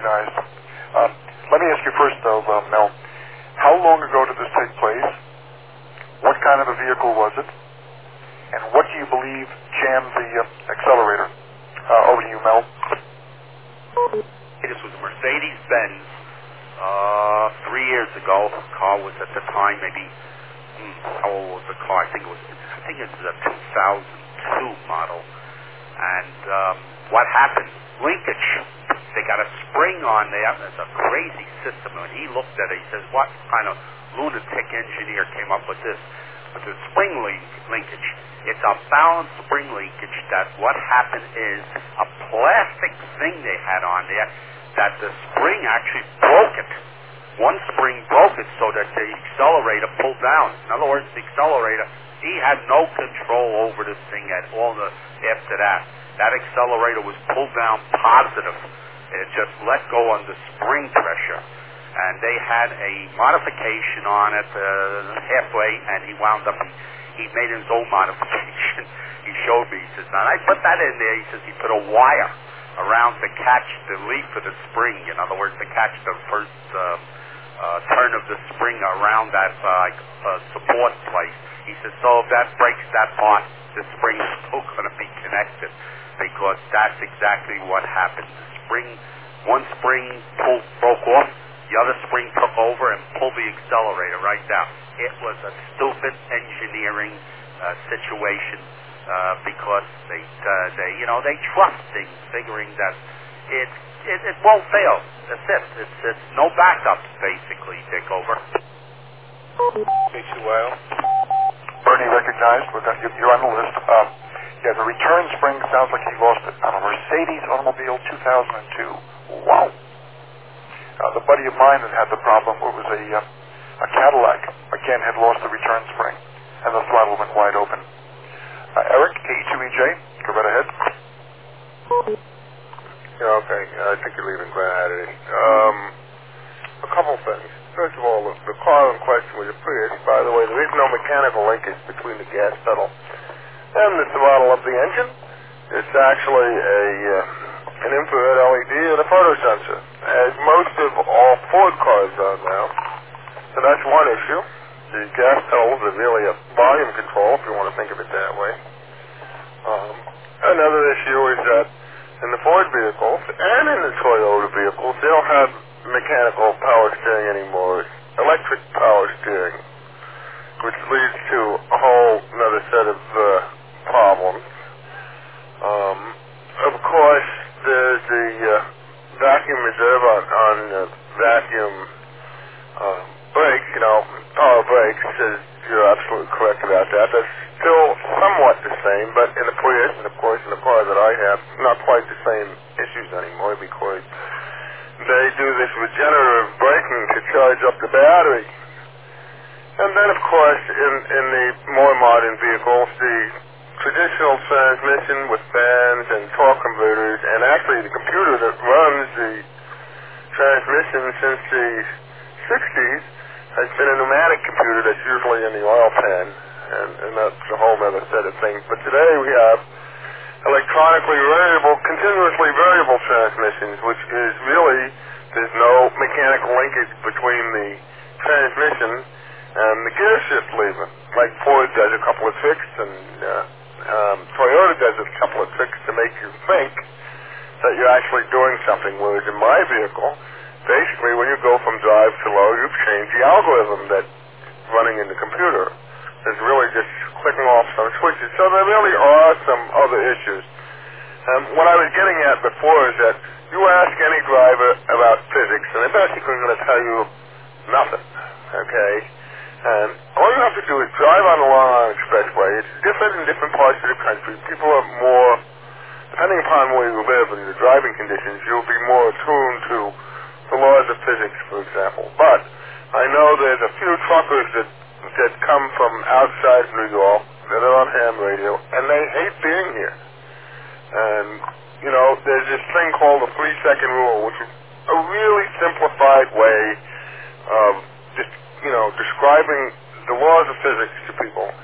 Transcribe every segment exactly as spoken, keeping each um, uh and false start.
recognized. Um, let me ask you first, though, uh, Mel, how long ago did this take place? What kind of a vehicle was it? And what do you believe jammed the uh, accelerator? Uh, over to you, Mel. This was a Mercedes-Benz uh, three years ago. The car was at the time maybe, hmm, how old was the car? I think it was, I think it was a two thousand two model. And um, what happened? Linkage. They got a spring on there. It's a crazy system. When he looked at it, he says, what kind of lunatic engineer came up with this? But the spring link- linkage, it's a balanced spring linkage that what happened is a plastic thing they had on there that the spring actually broke it. One spring broke it so that the accelerator pulled down. In other words, the accelerator, he had no control over this thing at all the, after that. That accelerator was pulled down positive. It just let go under spring pressure. And they had a modification on it uh, halfway, and he wound up, he, he made his own modification. He showed me, he says, now I put that in there, he says he put a wire around to catch the leaf of the spring. In other words, to catch the first uh, uh, turn of the spring around that uh, uh, support place. He says, so if that breaks that part, the spring is still going to be connected, because that's exactly what happened. The spring, one spring pulled, broke off, the other spring took over and pulled the accelerator right down. It was a stupid engineering uh, situation uh, because they, uh, they, you know, they trust things, figuring that it, it, it won't fail. That's it. It's, it's no backups, basically, Dick, over. H two Y L. Bernie recognized. With that, you're on the list. Um, yeah, the return spring sounds like he lost it on a Mercedes automobile two thousand two. Wow. Uh, the buddy of mine that had the problem, it was a, uh, a Cadillac, again had lost the return spring, and the throttle went wide open. Uh, Eric, A E two E J, go right ahead. Yeah, okay. I think you're leaving granted. Um, a couple things. First of all, the, the car in question was a Prius. By the way, there is no mechanical linkage between the gas pedal and the throttle of the engine. It's actually a uh, an infrared L E D and a photo sensor, as most of all Ford cars are now. So that's one issue. The gas pedals are really a volume control, if you want to think of it that way. Um, another issue is that in the Ford vehicles and in the Toyota vehicles, they don't have mechanical power steering anymore. It's electric power steering, which leads to a whole another set of uh, problems. Um, of course, there's the uh, vacuum reserve on, on uh, vacuum uh, brakes, you know, power brakes. Uh, you're absolutely correct about that. That's still somewhat the same, but in the Prius, and of course in the car that I have, not quite the same issues anymore, because they do this regenerative braking to charge up the battery. And then, of course, in, in the more modern vehicles, the traditional transmission with fans and torque converters, and actually the computer that runs the transmission since the sixties has been a pneumatic computer that's usually in the oil pan, and, and that's a whole other set of things. But today we have electronically variable, continuously variable transmissions, which is really, there's no mechanical linkage between the transmission and the gear shift lever. Like Ford does a couple of tricks, and uh, um, Toyota does a couple of tricks to make you think that you're actually doing something, whereas in my vehicle, basically when you go from drive to low, you've changed the algorithm that's running in the computer. It's really just clicking off some switches. So there really are some other issues. Um, what I was getting at before is that you ask any driver about physics, and they're basically going to tell you nothing, okay? And all you have to do is drive on the Long Island Expressway. It's different in different parts of the country. People are more, depending upon where you live and your driving conditions, you'll be more attuned to the laws of physics, for example. But I know there's a few truckers that that come from outside New York that are on ham radio, and they hate being here. And, you know, there's this thing called the three-second rule, which is a really simplified way of just, you know, describing the laws of physics to people.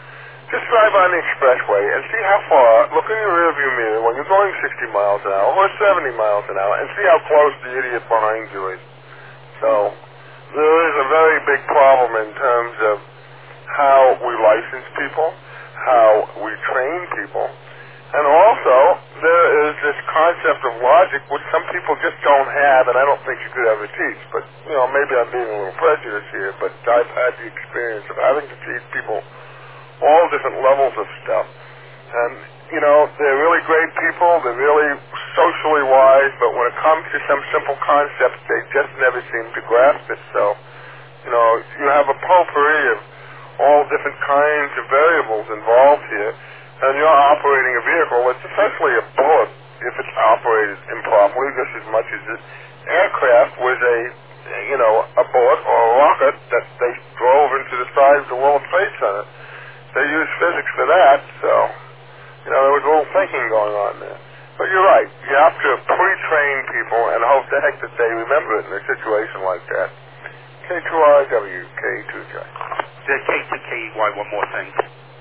just drive on the expressway and see how far, look in your rearview mirror when you're going sixty miles an hour or seventy miles an hour, and see how close the idiot behind you is. So there is a very big problem in terms of how we license people, how we train people, and also there is this concept of logic which some people just don't have, and I don't think you could ever teach. But, you know, maybe I'm being a little prejudiced here, but I've had the experience of having to teach people all different levels of stuff. And, you know, they're really great people, they're really socially wise, but when it comes to some simple concepts, they just never seem to grasp it. So, you know, you have a potpourri of all different kinds of variables involved here, and you're operating a vehicle that's essentially a bullet if it's operated improperly, just as much as this aircraft was a, you know, a bullet or a rocket that they drove into the side of the World Trade Center. They use physics for that, so, you know, there was a little thinking going on there. But you're right. You have to pre-train people and hope to heck that they remember it in a situation like that. K two R W, K two J. K two K E Y, one more thing.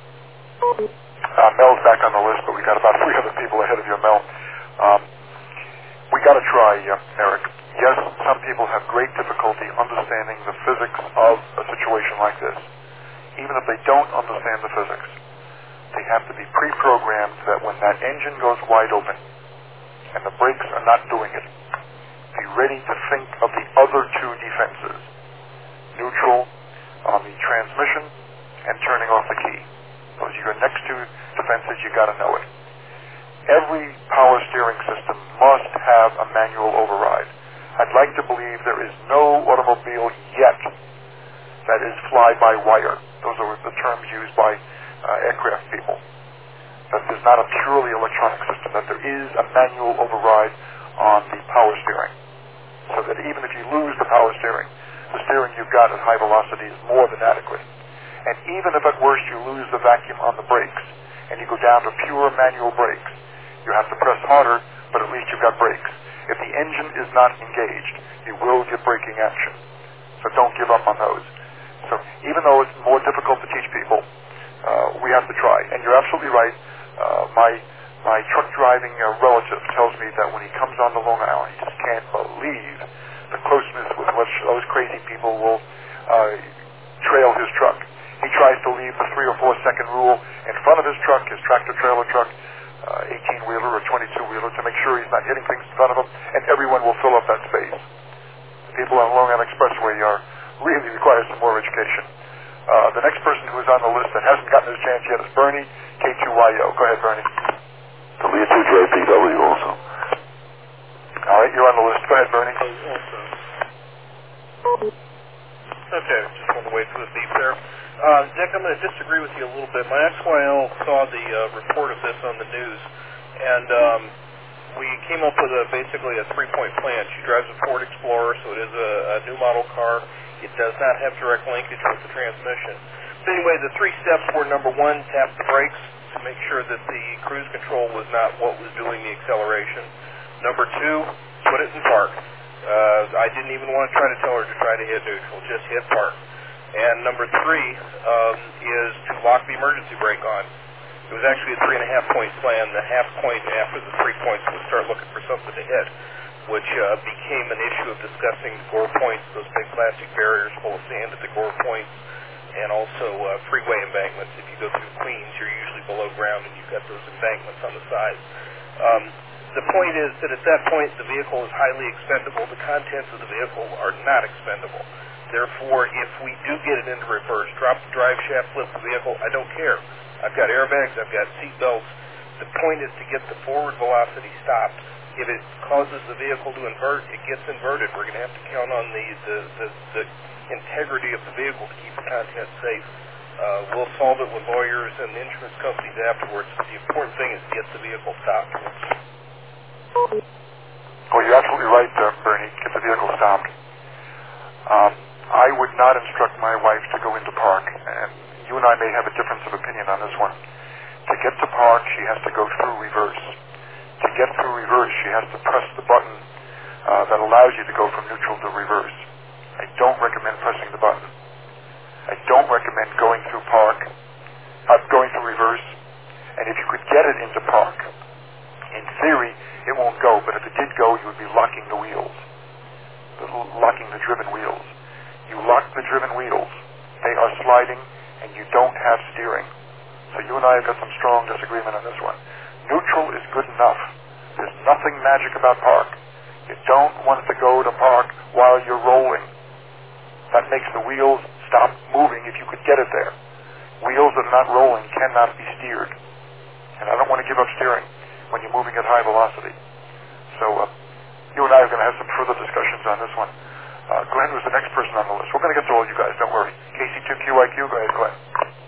Uh, Mel's back on the list, but we got about three other people ahead of you, Mel. Um, we got to try, uh, Eric. Yes, some people have great difficulty understanding the physics of a situation like this. Even if they don't understand the physics, they have to be pre-programmed that when that engine goes wide open and the brakes are not doing it, be ready to think of the other two defenses, neutral on the transmission and turning off the key. Those are your next two defenses. You got to know it. Every power steering system must have a manual override. I'd like to believe there is no automobile yet that is fly-by-wire. Those are the terms used by uh, aircraft people. That there's not a purely electronic system, that there is a manual override on the power steering. So that even if you lose the power steering, the steering you've got at high velocity is more than adequate. And even if at worst you lose the vacuum on the brakes and you go down to pure manual brakes, you have to press harder, but at least you've got brakes. If the engine is not engaged, you will get braking action. So don't give up on those. So even though it's more difficult to teach people, uh, we have to try. And you're absolutely right. Uh, my my truck driving uh, relative tells me that when he comes on to Long Island, he just can't believe the closeness with which those crazy people will uh, trail his truck. He tries to leave the three or four second rule in front of his truck, his tractor trailer truck, uh, eighteen wheeler or twenty-two wheeler, to make sure he's not hitting things in front of him, and everyone will fill up that space. The people on Long Island Expressway are really require some more education. Uh, the next person who is on the list that hasn't gotten his chance yet is Bernie, K two Y O. Go ahead, Bernie. W two J P W also. All right, you're on the list. Go ahead, Bernie. Okay, just want to wait for the beep there. Uh, Dick, I'm going to disagree with you a little bit. My ex Y L saw the uh, report of this on the news, and um, we came up with a, basically a three-point plan. She drives a Ford Explorer, so it is a, a new model car. It does not have direct linkage with the transmission. But anyway, the three steps were, number one, tap the brakes to make sure that the cruise control was not what was doing the acceleration. Number two, put it in park. Uh, I didn't even want to try to tell her to try to hit neutral, just hit park. And number three um, is to lock the emergency brake on. It was actually a three and a half point plan. The half point after the three points was start looking for something to hit, which uh, became an issue of discussing gore points, those big plastic barriers full of sand at the gore points, and also uh, freeway embankments. If you go through Queens, you're usually below ground, and you've got those embankments on the sides. Um, the point is that at that point, the vehicle is highly expendable. The contents of the vehicle are not expendable. Therefore, if we do get it into reverse, drop the drive shaft, flip the vehicle, I don't care. I've got airbags, I've got seat belts. The point is to get the forward velocity stopped. If it causes the vehicle to invert, it gets inverted. We're going to have to count on the, the, the, the integrity of the vehicle to keep the content safe. Uh, we'll solve it with lawyers and insurance companies afterwards. But the important thing is to get the vehicle stopped. Well, you're absolutely right, uh, Bernie. Get the vehicle stopped. Um, I would not instruct my wife to go into park, and you and I may have a difference of opinion on this one. To get to park, she has to go through reverse. To get through reverse, she has to press the button uh, that allows you to go from neutral to reverse. I don't recommend pressing the button. I don't recommend going through park, uh, going through reverse, and if you could get it into park, in theory, it won't go, but if it did go, you would be locking the wheels, the, locking the driven wheels. You lock the driven wheels, they are sliding, and you don't have steering. So you and I have got some strong disagreement on this one. Neutral is good enough. There's nothing magic about park. You don't want it to go to park while you're rolling. That makes the wheels stop moving if you could get it there. Wheels that are not rolling cannot be steered. And I don't want to give up steering when you're moving at high velocity. So uh, you and I are going to have some further discussions on this one. Uh, Glenn was the next person on the list. We're going to get to all you guys, don't worry. K C two Q I Q, go ahead, Glenn.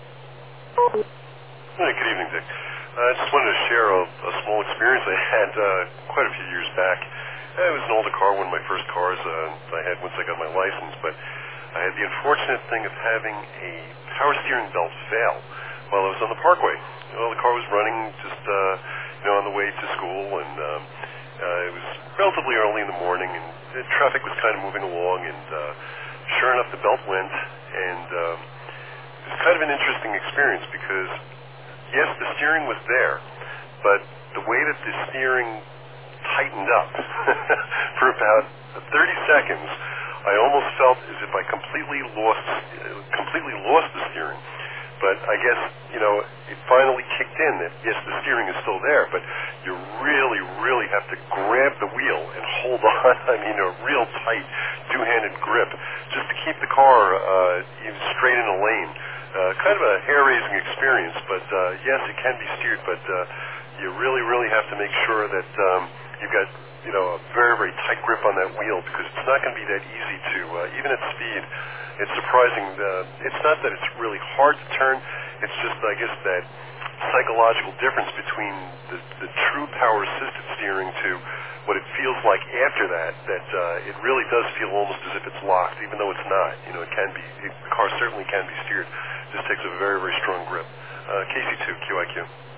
Hey, good evening, Dick. Uh, I just wanted to share a, a small experience I had uh, quite a few years back. Uh, it was an older car, one of my first cars uh, I had once I got my license, but I had the unfortunate thing of having a power steering belt fail while I was on the parkway. Well, the car was running just, uh, you know, on the way to school, and um, uh, it was relatively early in the morning, and the traffic was kind of moving along, and uh, sure enough, the belt went, and um, it was kind of an interesting experience because, yes, the steering was there, but the way that the steering tightened up for about thirty seconds, I almost felt as if I completely lost, uh, completely lost the steering. But I guess, you know, it finally kicked in that, yes, the steering is still there, but you really, really have to grab the wheel and hold on, I mean, a real tight two-handed grip just to keep the car uh, even straight in a lane. Uh, kind of a hair-raising experience, but uh, yes, it can be steered, but uh, you really, really have to make sure that um, you've got, you know, a very, very tight grip on that wheel because it's not going to be that easy to, uh, even at speed, it's surprising. Uh, it's not that it's really hard to turn, it's just, I guess, that psychological difference between the, the true power-assisted steering to what it feels like after that, that uh, it really does feel almost as if it's locked, even though it's not. You know, it can be, it, the car certainly can be steered. It just takes a very, very strong grip. Uh, K C two Q I Q.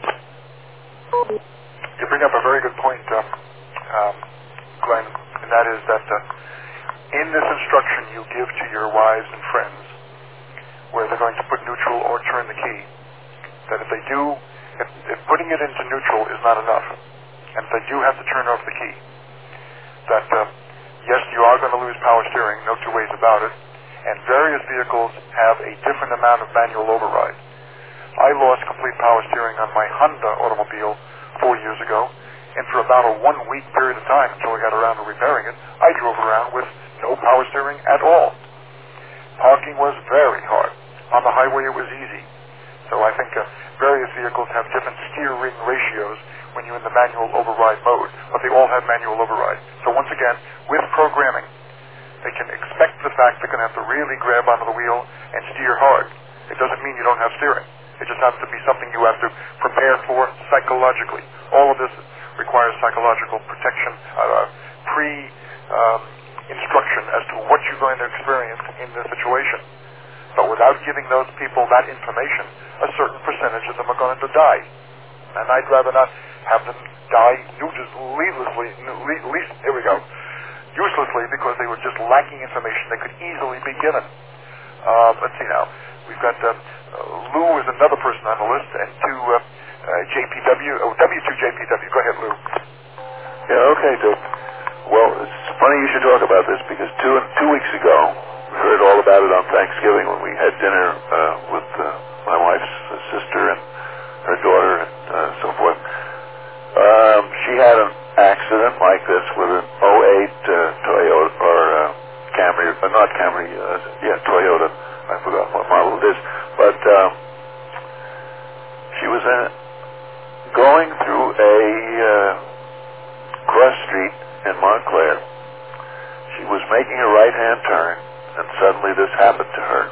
You bring up a very good point, um, um, Glenn, and that is that uh, in this instruction you give to your wives and friends, where they're going to put neutral or turn the key, that if they do, if, if putting it into neutral is not enough, and if they do have to turn off the key, that uh, yes, you are going to lose power steering, no two ways about it, and various vehicles have a different amount of manual override. I lost complete power steering on my Honda automobile four years ago, and for about a one-week period of time until I got around to repairing it, I drove around with no power steering at all. Parking was very hard. On the highway it was easy. So I think uh, various vehicles have different steering ratios when you're in the manual override mode, but they all have manual override. So once again, with programming, they can expect the fact they're going to have to really grab onto the wheel and steer hard. It doesn't mean you don't have steering. It just has to be something you have to prepare for psychologically. All of this requires psychological protection, uh, pre-instruction um, as to what you're going to experience in this situation. But without giving those people that information, a certain percentage of them are going to die. And I'd rather not have them die needlessly, least, here we go, uselessly because they were just lacking information they could easily be given. Uh, let's see now. We've got uh, uh, Lou is another person on the list, and two uh, uh, J P W, oh, W two J P W. Go ahead, Lou. Yeah, okay, Dick. Well, it's funny you should talk about this because two two weeks ago, we heard all about it on Thanksgiving when we had dinner uh, with uh, my wife's uh, sister and her daughter and uh, so forth. Um, she had an accident like this with an oh eight uh, Toyota, or uh, Camry, uh, not Camry, uh, yeah, Toyota. I forgot what model it is. But um, she was in, going through a uh, cross street in Montclair. She was making a right-hand turn, and suddenly this happened to her.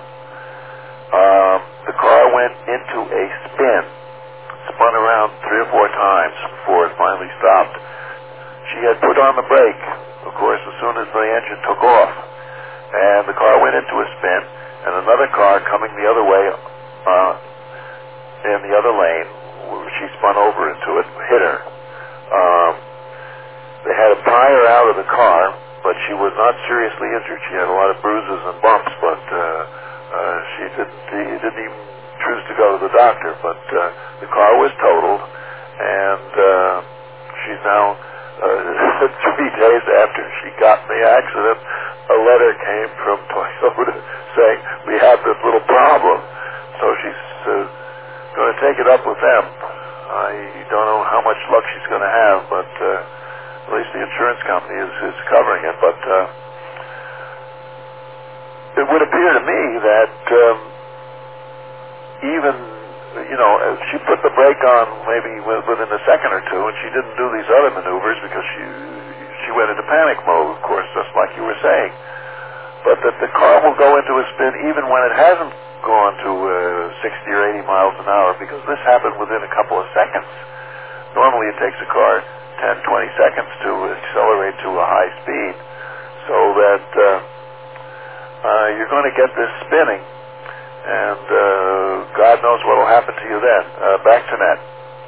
Um, the car went into a spin, spun around three or four times before it finally stopped. She had put on the brake, of course, as soon as the engine took off, and the car went into a spin, and another car coming the other way uh, in the other lane, she spun over into it, hit her. Um, they had to pry her out of the car, but she was not seriously injured. She had a lot of bruises and bumps, but uh, uh, she didn't, didn't even choose to go to the doctor. But uh, the car was totaled, and uh, she's now, uh, three days after she got in the accident, a letter came from Toyota saying, we have this little problem. So she's uh, going to take it up with them. I don't know how much luck she's going to have, but uh, at least the insurance company is, is covering it. But uh, it would appear to me that um, even, you know, she put the brake on maybe within a second or two, and she didn't do these other maneuvers because she she went into panic mode, of course, just like you were saying. But that the car will go into a spin even when it hasn't gone to uh, sixty or eighty miles an hour, because this happened within a couple of seconds. Normally it takes a car ten, twenty seconds to accelerate to a high speed, so that uh, uh, you're going to get this spinning, and uh, God knows what will happen to you then. Uh, back to Ned.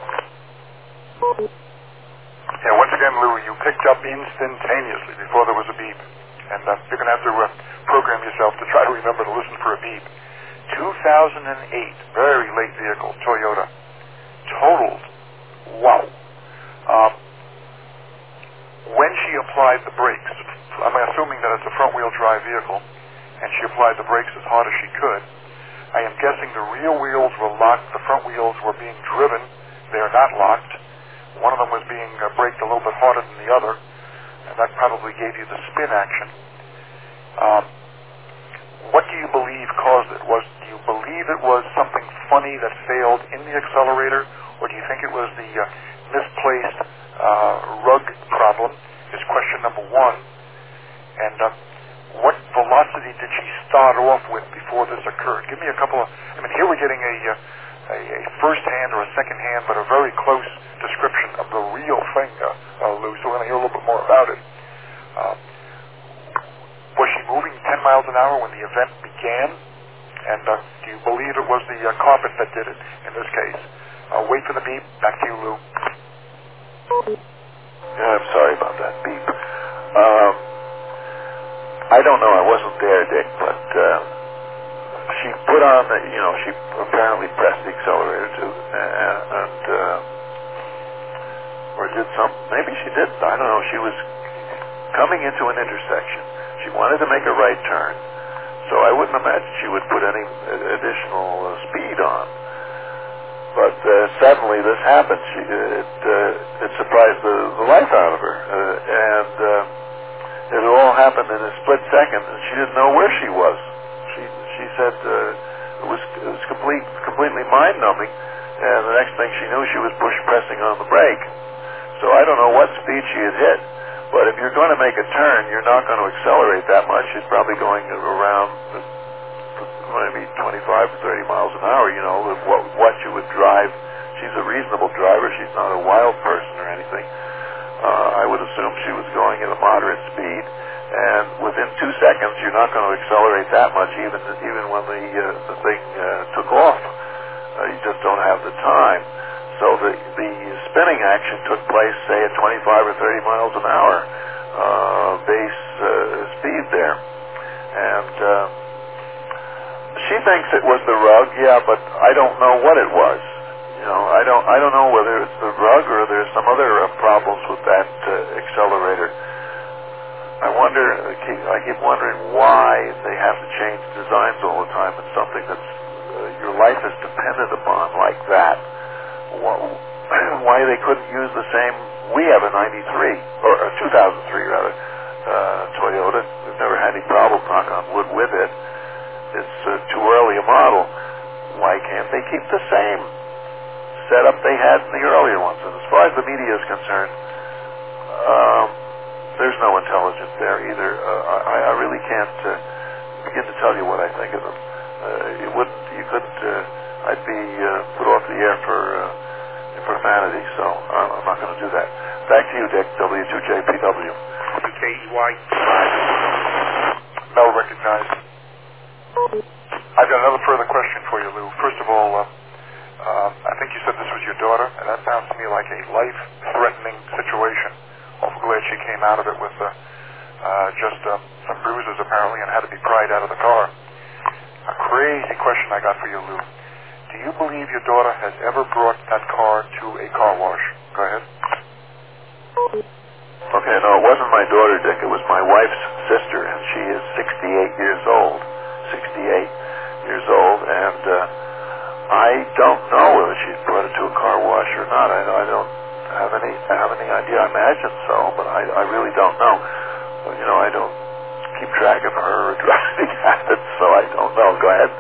Yeah, once again, Lou, you picked up instantaneously before there was a beep, and uh, you're going to have to uh, program yourself to try to remember to listen for a beep. two thousand eight, very late vehicle, Toyota, totaled. Wow. Um, when she applied the brakes, I'm assuming that it's a front-wheel drive vehicle, and she applied the brakes as hard as she could. I am guessing the rear wheels were locked, the front wheels were being driven. They are not locked. One of them was being uh, braked a little bit harder than the other, and that probably gave you the spin action. Um, what do you believe caused it? Was do you believe it was something funny that failed in the accelerator, or do you think it was the uh, misplaced uh, rug problem? Is question number one. And uh, what velocity did she start off with before this occurred? Give me a couple of. I mean, here we're getting a uh, a, a first-hand or a second-hand, but a very close description of the real thing, uh, uh, Lou. So we're going to hear a little bit more about it. Uh, Was she moving ten miles an hour when the event began? And uh, do you believe it was the uh, carpet that did it in this case? Uh, wait for the beep. Back to you, Lou. Yeah, I'm sorry about that beep. Um, I don't know. I wasn't there, Dick, but uh, she put on the, you know, she apparently pressed the accelerator too, and, and uh, or did some, maybe she didn't. I don't know. She was coming into an intersection. She wanted to make a right turn, so I wouldn't imagine she would put any additional uh, speed on. But uh, suddenly this happened. She, it, uh, it surprised the, the life out of her, uh, and uh, it all happened in a split second, and she didn't know where she was. She she said uh, it was it was complete completely mind-numbing, and the next thing she knew, she was push pressing on the brake. So I don't know what speed she had hit. But if you're going to make a turn, you're not going to accelerate that much. She's probably going around maybe twenty-five to thirty miles an hour, you know, what, what you would drive. She's a reasonable driver. She's not a wild person or anything. Uh, I would assume she was going at a moderate speed. And within two seconds, you're not going to accelerate that much, even even when the, uh, the thing uh, took off. Uh, you just don't have the time. So the, the spinning action took place, say, at twenty-five or thirty miles an hour uh, base uh, speed there. And uh, she thinks it was the rug, yeah, but I don't know what it was. You know, I don't I don't know whether it's the rug or there's some other uh, problems with that uh, accelerator. I wonder, I keep, I keep wondering why they have to change designs all the time in something that's uh, your life is dependent upon like that. Why they couldn't use the same. We have a ninety-three or a two thousand three rather uh, Toyota. We've never had any problem, knock on wood, with it. It's uh, too early a model. Why can't they keep the same setup they had in the earlier ones? And as far as the media is concerned, um, there's no intelligence there either. Uh, I, I really can't uh, begin to tell you what I think of them. Uh, you wouldn't. You couldn't. Uh, I'd be uh, put off the air for. Uh, profanity, so I'm, I'm not going to do that. Back to you, Dick, W two J P W. W K E Y. Mel recognized. I've got another further question for you, Lou. First of all, uh, uh, I think you said this was your daughter, and that sounds to me like a life-threatening situation. Awful glad she came out of it with uh, uh, just uh, some bruises, apparently, and had to be pried out of the car. A crazy question I got for you, Lou. Do do you believe your daughter has ever brought that car to a car wash? Go ahead. Okay, no, it wasn't my daughter, Dick. It was my wife's sister, and she is sixty-eight years old. sixty-eight years old, and uh, I don't know whether she's brought it to a car wash or not. I, I don't have any I have any idea. I imagine so, but I, I really don't know. Well, you know, I don't keep track of her driving habits, so I don't know. Go ahead.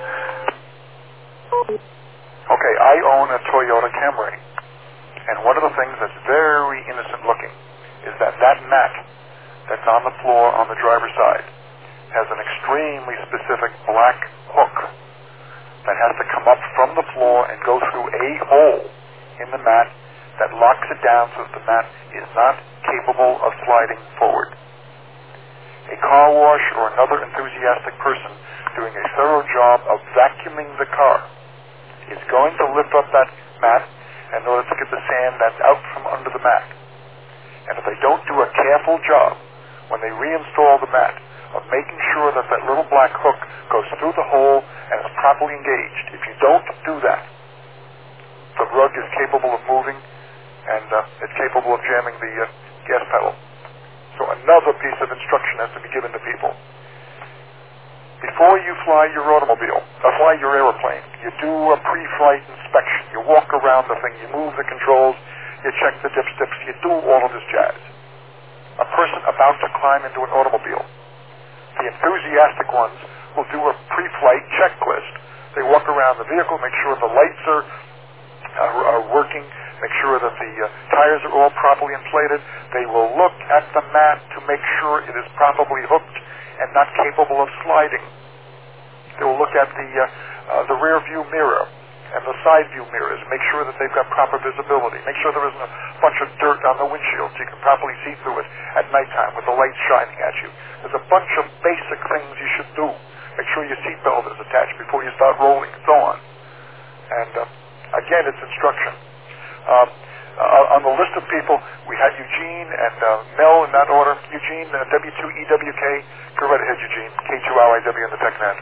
Okay, I own a Toyota Camry, and one of the things that's very innocent looking is that that mat that's on the floor on the driver's side has an extremely specific black hook that has to come up from the floor and go through a hole in the mat that locks it down so that the mat is not capable of sliding forward. A car wash or another enthusiastic person doing a thorough job of vacuuming the car is going to lift up that mat in order to get the sand that's out from under the mat. And if they don't do a careful job when they reinstall the mat of making sure that that little black hook goes through the hole and is properly engaged, if you don't do that, the rug is capable of moving and uh, it's capable of jamming the uh, gas pedal. So another piece of instruction has to be given to people. Before you fly your automobile, or fly your airplane, you do a pre-flight inspection. You walk around the thing, you move the controls, you check the dipsticks, you do all of this jazz. A person about to climb into an automobile, the enthusiastic ones will do a pre-flight checklist. They walk around the vehicle, make sure the lights are, are, are working, make sure that the uh, tires are all properly inflated. They will look at the mat to make sure it is properly hooked and not capable of sliding. They will look at the, uh, uh, the rear view mirror and the side view mirrors, make sure that they've got proper visibility, make sure there isn't a bunch of dirt on the windshield so you can properly see through it at nighttime with the lights shining at you. There's a bunch of basic things you should do. Make sure your seatbelt is attached before you start rolling and so on. And uh, again, it's instruction. Um, uh, on the list of people, we had Eugene and uh, Mel in that order. Eugene, uh, W two E W K. Go right ahead, Eugene. K two L I W in the TechNet.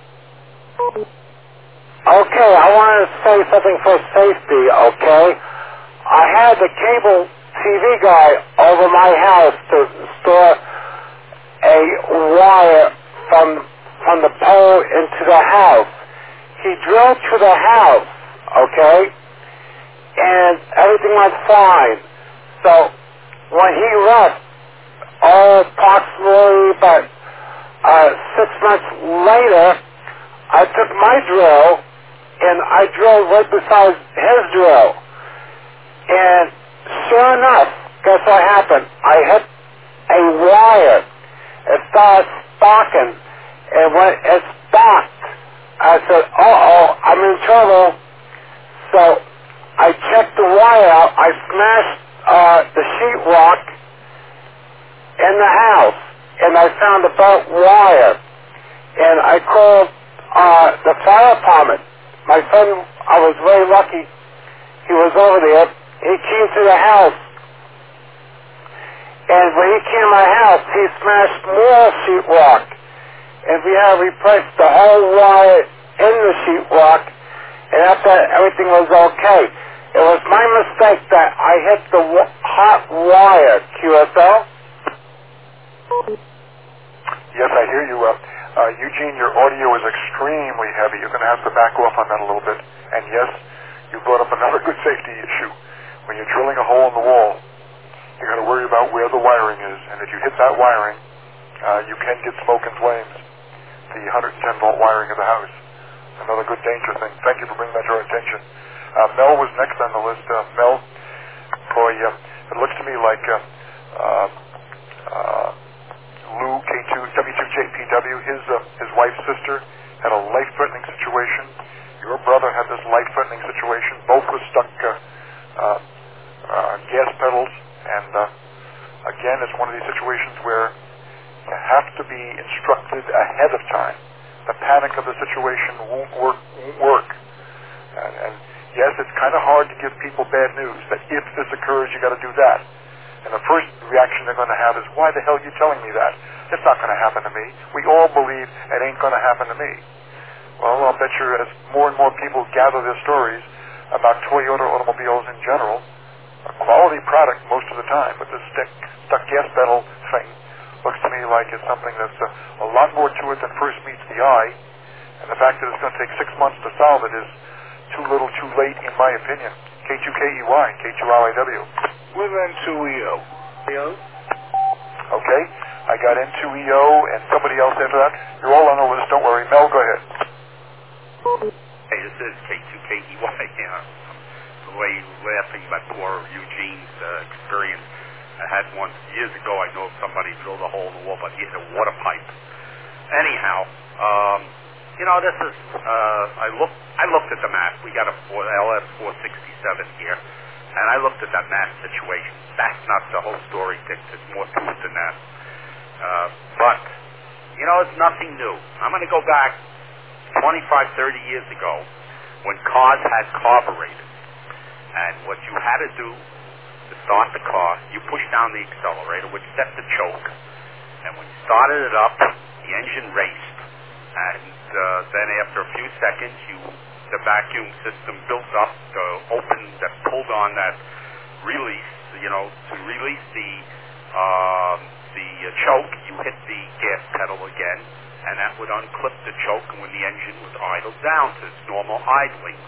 Okay, I want to say something for safety, okay? I had the cable T V guy over my house to store a wire from from the pole into the house. He drilled to the house, okay? And everything went fine. So when he left, oh, approximately about uh, six months later, I took my drill and I drilled right beside his drill. And sure enough, guess what happened? I hit a wire. It started sparking. And when it sparked, I said, uh-oh, I'm in trouble. So I checked the wire out. I smashed uh, the sheetrock in the house. And I found the belt wire. And I called uh, the fire department. My son, I was very lucky. He was over there. He came to the house. And when he came to my house, he smashed more sheetrock. And we had to replace the whole wire in the sheetrock. And after that, everything was okay. It was my mistake that I hit the w- hot wire, Q S L. Yes, I hear you. Uh, uh, Eugene, your audio is extremely heavy. You're going to have to back off on that a little bit. And yes, you brought up another good safety issue. When you're drilling a hole in the wall, you got to worry about where the wiring is. And if you hit that wiring, uh, you can get smoke and flames. The one hundred ten volt wiring of the house. Another good danger thing. Thank you for bringing that to our attention. Uh, Mel was next on the list. Uh, Mel, boy, uh, it looks to me like uh, uh, uh, Lou, K two, W two J P W, his, uh, his wife's sister, had a life-threatening situation. Your brother had this life-threatening situation. Both were stuck uh, uh, uh, gas pedals. And uh, again, it's one of these situations where you have to be instructed ahead of time. The panic of the situation won't work. Won't work. And, and yes, it's kind of hard to give people bad news that if this occurs, you got to do that. And the first reaction they're going to have is, why the hell are you telling me that? It's not going to happen to me. We all believe it ain't going to happen to me. Well, I'll bet you as more and more people gather their stories about Toyota automobiles in general, a quality product most of the time, but this stick, stuck gas pedal thing looks to me like it's something that's a, a lot more to it than first meets the eye, and the fact that it's going to take six months to solve it is too little too late, in my opinion. K two K E Y, K two L I W. With N two E O. Okay, I got N two E O and somebody else after that. You're all on the list, don't worry. Mel, go ahead. Hey, this is K two K E Y. Yeah. The way you're laughing about poor Eugene's uh, experience. I had one years ago. I know somebody drilled a hole in the wall, but he hit a water pipe. Anyhow, um, you know, this is. Uh, I looked. I looked at the map. We got a L S four sixty-seven here, and I looked at that map situation. That's not the whole story, Dick. There's more to it than that. Uh, but you know, it's nothing new. I'm going to go back twenty-five, thirty years ago when cars had carburetors, and what you had to do to start the car, you push down the accelerator, which set the choke, and when you started it up, the engine raced, and uh, then after a few seconds, you the vacuum system built up, uh, opened, that pulled on that release, you know, to release the uh, the uh, choke, you hit the gas pedal again, and that would unclip the choke, and when the engine would idle down to its normal idling.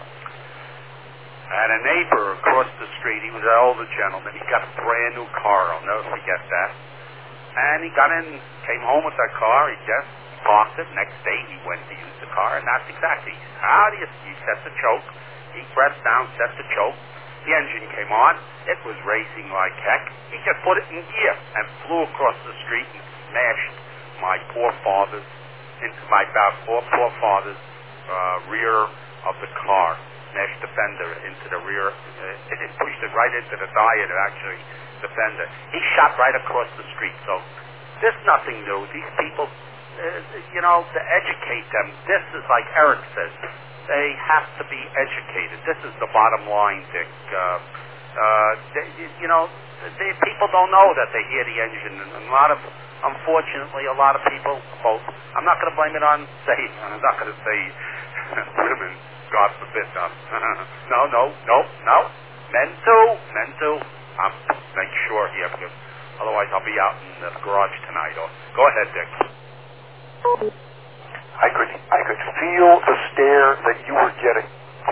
I had a neighbor across the street. He was an older gentleman. He got a brand new car. I'll never forget that. And he got in, came home with that car. He just parked it. Next day he went to use the car, and that's exactly how do you, you set the choke. He pressed down, set the choke. The engine came on. It was racing like heck. He just put it in gear and flew across the street and smashed my poor father's, into my about four poor father's uh, rear of the car. Smashed the fender into the rear. Uh, it, it pushed it right into the diode, actually, the fender. He shot right across the street. So there's nothing new. These people, uh, you know, to educate them, this is like Eric says, they have to be educated. This is the bottom line, Dick. Uh, uh, they, you know, they, people don't know that they hear the engine, and a lot of, unfortunately, a lot of people, both, I'm not going to blame it on, say, I'm not going to say women, God forbid, no. no, no, no, no. Men too, men too. I'm making sure here, because otherwise I'll be out in the garage tonight. Or go ahead, Dick. I could, I could feel the stare that you were getting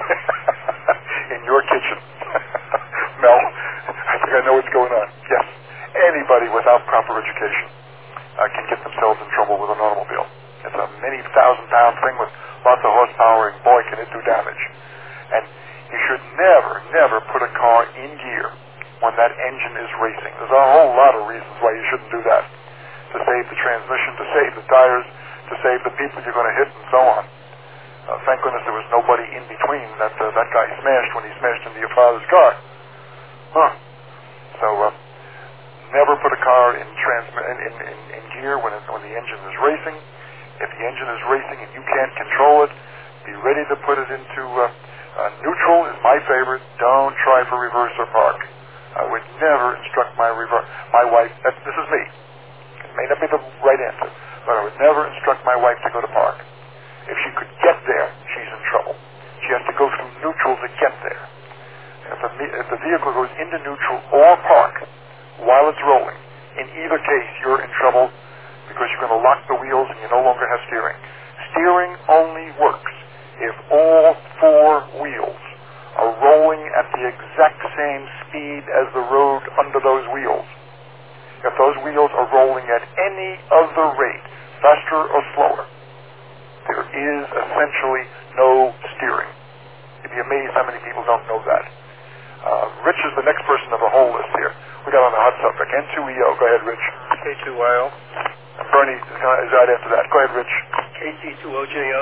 in your kitchen, Mel. I think I know what's going on. Yes, anybody without proper education uh, can get themselves in trouble with an automobile. It's a many thousand pound thing with lots of horsepower, and boy, can it do damage. And you should never, never put a car in gear when that engine is racing. There's a whole lot of reasons why you shouldn't do that. To save the transmission, to save the tires, to save the people you're going to hit, and so on. Uh, thank goodness there was nobody in between that uh, that guy smashed when he smashed into your father's car. Huh. So, uh, never put a car in, transmi- in, in, in, in gear when, it, when the engine is racing. If the engine is racing and you can't control it, be ready to put it into uh, uh, neutral is my favorite. Don't try for reverse or park. I would never instruct my reverse. My wife, that, this is me. It may not be the right answer, but I would never instruct my wife to go to park. If she could get there, she's in trouble. She has to go through neutral to get there. If the, if the vehicle goes into neutral or park while it's rolling, in either case, you're in trouble, because you're going to lock the wheels and you no longer have steering. Steering only works if all four wheels are rolling at the exact same speed as the road under those wheels. If those wheels are rolling at any other rate, faster or slower, there is essentially no steering. You'd be amazed how many people don't know that. Uh, Rich is the next person of the whole list here. We got on the hot subject. N two E O. Go ahead, Rich. K two Y O. And Bernie is right after that. Go ahead, Rich. K C two O J O.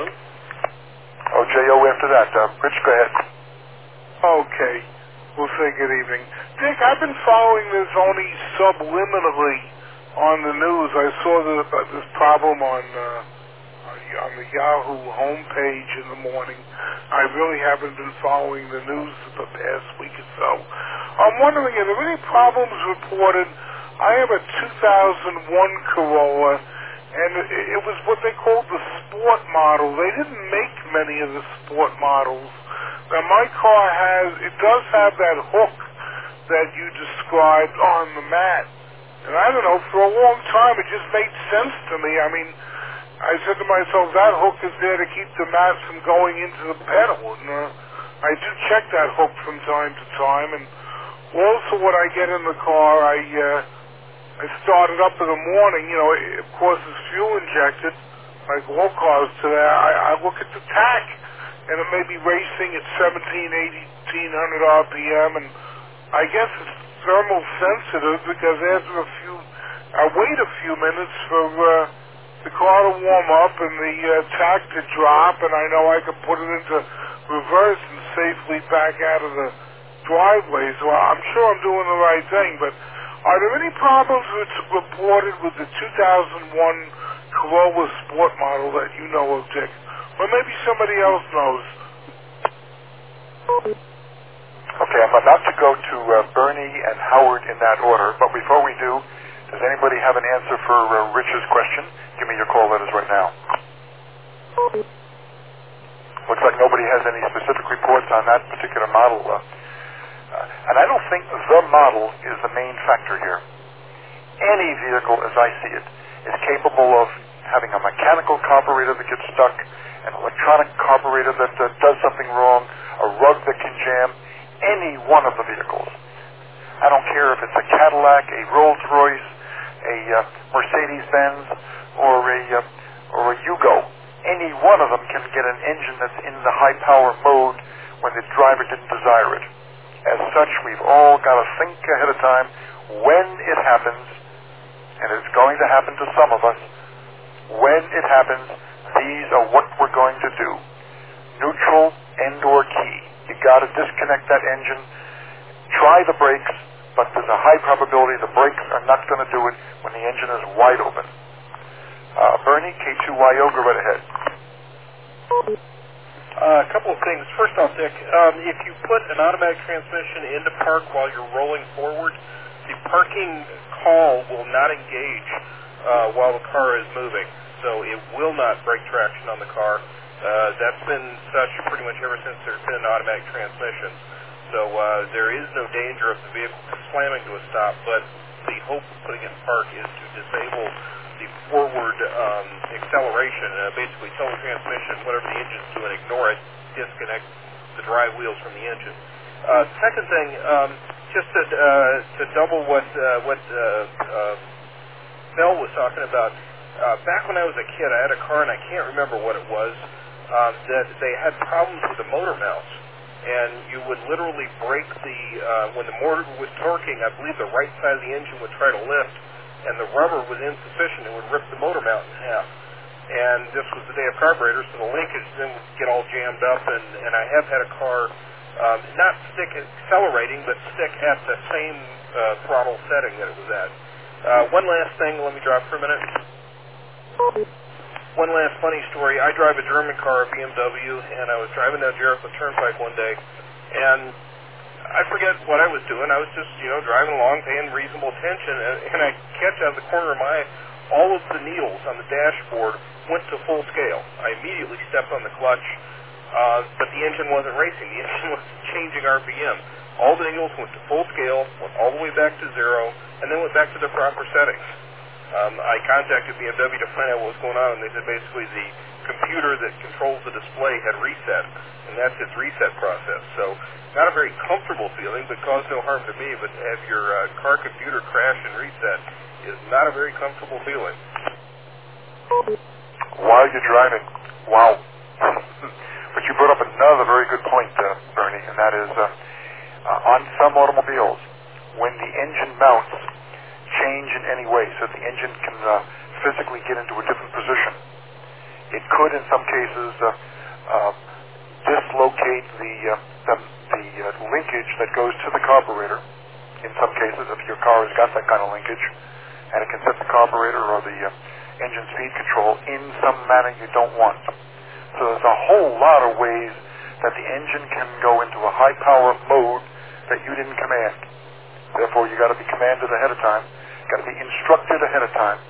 O J O after that. Uh, Rich, go ahead. Okay. We'll say good evening. Dick, I've been following this only subliminally on the news. I saw the, uh, this problem on, uh, on the Yahoo homepage in the morning. I really haven't been following the news the past week or so. I'm wondering, are there any problems reported? I have a two thousand one Corolla, and it, it was what they called the sport model. They didn't make many of the sport models. Now my car has, it does have that hook that you described on the mat. And I don't know, for a long time it just made sense to me. I mean, I said to myself, that hook is there to keep the mat from going into the pedal. And uh, I do check that hook from time to time. And also when I get in the car, I uh, I start it up in the morning. You know, it, of course it's fuel injected, like all cars today. I, I look at the tach, and it may be racing at seventeen, eighteen hundred R P M, and I guess it's thermal sensitive because after a few, I wait a few minutes for uh, the car to warm up and the uh, tach to drop, and I know I can put it into reverse and safely back out of the driveway. So I'm sure I'm doing the right thing. But are there any problems with, reported with the two thousand one Corolla Sport model that you know of, Dick? Or maybe somebody else knows. Okay, I'm about to go to uh, Bernie and Howard in that order, but before we do, does anybody have an answer for uh, Rich's question? Give me your call letters right now. Looks like nobody has any specific reports on that particular model. Uh, uh, and I don't think the model is the main factor here. Any vehicle, as I see it, is capable of having a mechanical carburetor that gets stuck, an electronic carburetor that uh, does something wrong, a rug that can jam, any one of the vehicles. I don't care if it's a Cadillac, a Rolls-Royce, a uh, Mercedes-Benz, or a uh, or a Yugo. Any one of them can get an engine that's in the high-power mode when the driver didn't desire it. As such, we've all got to think ahead of time when it happens, and it's going to happen to some of us. When it happens, these are what we're going to do. Neutral, end, or key. You got to disconnect that engine. Try the brakes, but there's a high probability the brakes are not going to do it when the engine is wide open. Uh, Bernie, K two Y O, go right ahead. Uh, a couple of things. First off, Dick, um, if you put an automatic transmission into park while you're rolling forward, the parking call will not engage uh, while the car is moving, so it will not break traction on the car. Uh, that's been such pretty much ever since there's been automatic transmissions. So uh, there is no danger of the vehicle slamming to a stop, but the hope of putting it in park is to disable the forward um, acceleration, uh, basically tell the transmission whatever the engine's doing, ignore it, disconnect the drive wheels from the engine. Uh, second thing, um, just to, uh, to double what uh, what uh, uh, Mel was talking about, uh, back when I was a kid, I had a car, and I can't remember what it was, um, that they had problems with the motor mounts. And you would literally break the, uh, when the motor was torquing, I believe the right side of the engine would try to lift, and the rubber was insufficient. It would rip the motor mount in half. And this was the day of carburetors, so the linkage then would get all jammed up, and, and I have had a car um, not stick accelerating, but stick at the same uh, throttle setting that it was at. Uh, one last thing, let me drop for a minute. One last funny story. I drive a German car, a B M W, and I was driving down Jericho Turnpike one day, and I forget what I was doing. I was just, you know, driving along, paying reasonable attention, and, and I catch out of the corner of my eye, all of the needles on the dashboard went to full scale. I immediately stepped on the clutch, uh, but the engine wasn't racing. The engine was changing R P M. All the needles went to full scale, went all the way back to zero, and then went back to their proper settings. Um, I contacted B M W to find out what was going on, and they said basically the computer that controls the display had reset, and that's its reset process. So not a very comfortable feeling, but caused no harm to me, but to have your uh, car computer crash and reset is not a very comfortable feeling. While you're driving, wow. But you brought up another very good point, uh, Bernie, and that is uh, uh, on some automobiles, when the engine mounts change in any way so the engine can uh, physically get into a different position, it could in some cases uh, uh, dislocate the uh, the, the uh, linkage that goes to the carburetor. In some cases, if your car has got that kind of linkage, and it can set the carburetor or the uh, engine speed control in some manner you don't want. So there's a whole lot of ways that the engine can go into a high power mode that you didn't command. Therefore, you got to be commanded ahead of time. Got to be instructed ahead of time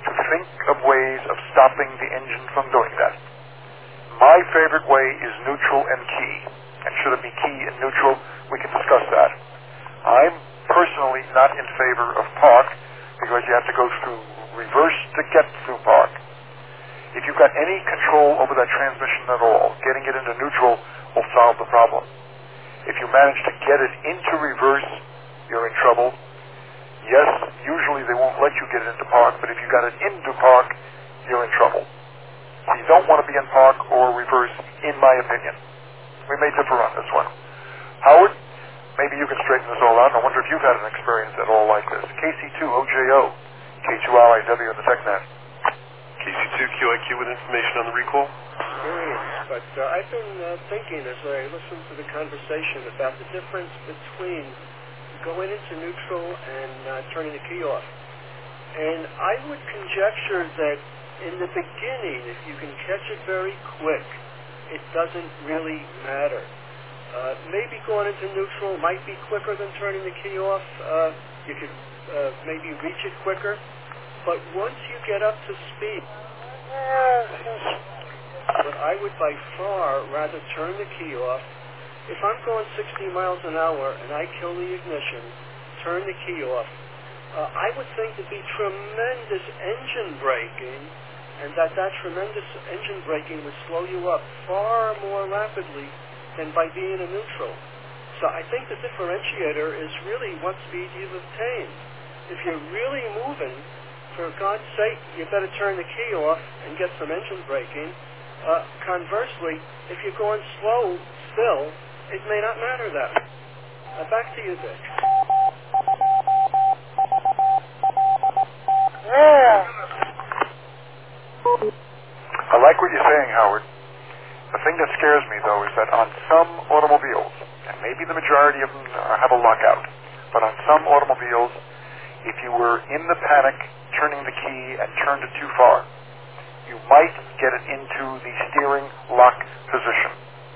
to think of ways of stopping the engine from doing that. My favorite way is neutral and key. And should it be key and neutral, we can discuss that. I'm personally not in favor of park because you have to go through reverse to get through park. If you've got any control over that transmission at all, getting it into neutral will solve the problem. If you manage to get it into reverse, you're in trouble. Yes, usually they won't let you get it into park, but if you got it into park, you're in trouble. So you don't want to be in park or reverse, in my opinion. We may differ on this one. Howard, maybe you can straighten this all out. I wonder if you've had an experience at all like this. K C two O J O, K two R I W in the TechNet. K C two Q I Q with information on the recall? Experience, but uh, I've been uh, thinking as I listened to the conversation about the difference between going into neutral and uh, turning the key off. And I would conjecture that in the beginning, if you can catch it very quick, it doesn't really matter. Uh, maybe going into neutral might be quicker than turning the key off. Uh, you could uh, maybe reach it quicker. But once you get up to speed, but I would by far rather turn the key off. If I'm going sixty miles an hour and I kill the ignition, turn the key off, uh, I would think there'd be tremendous engine braking, and that that tremendous engine braking would slow you up far more rapidly than by being in neutral. So I think the differentiator is really what speed you've obtained. If you're really moving, for God's sake, you better turn the key off and get some engine braking. Uh, conversely, if you're going slow still, it may not matter that much. Uh, back to you, Dick. I like what you're saying, Howard. The thing that scares me, though, is that on some automobiles, and maybe the majority of them uh, have a lockout, but on some automobiles, if you were in the panic, turning the key and turned it too far, you might get it into the steering lock position.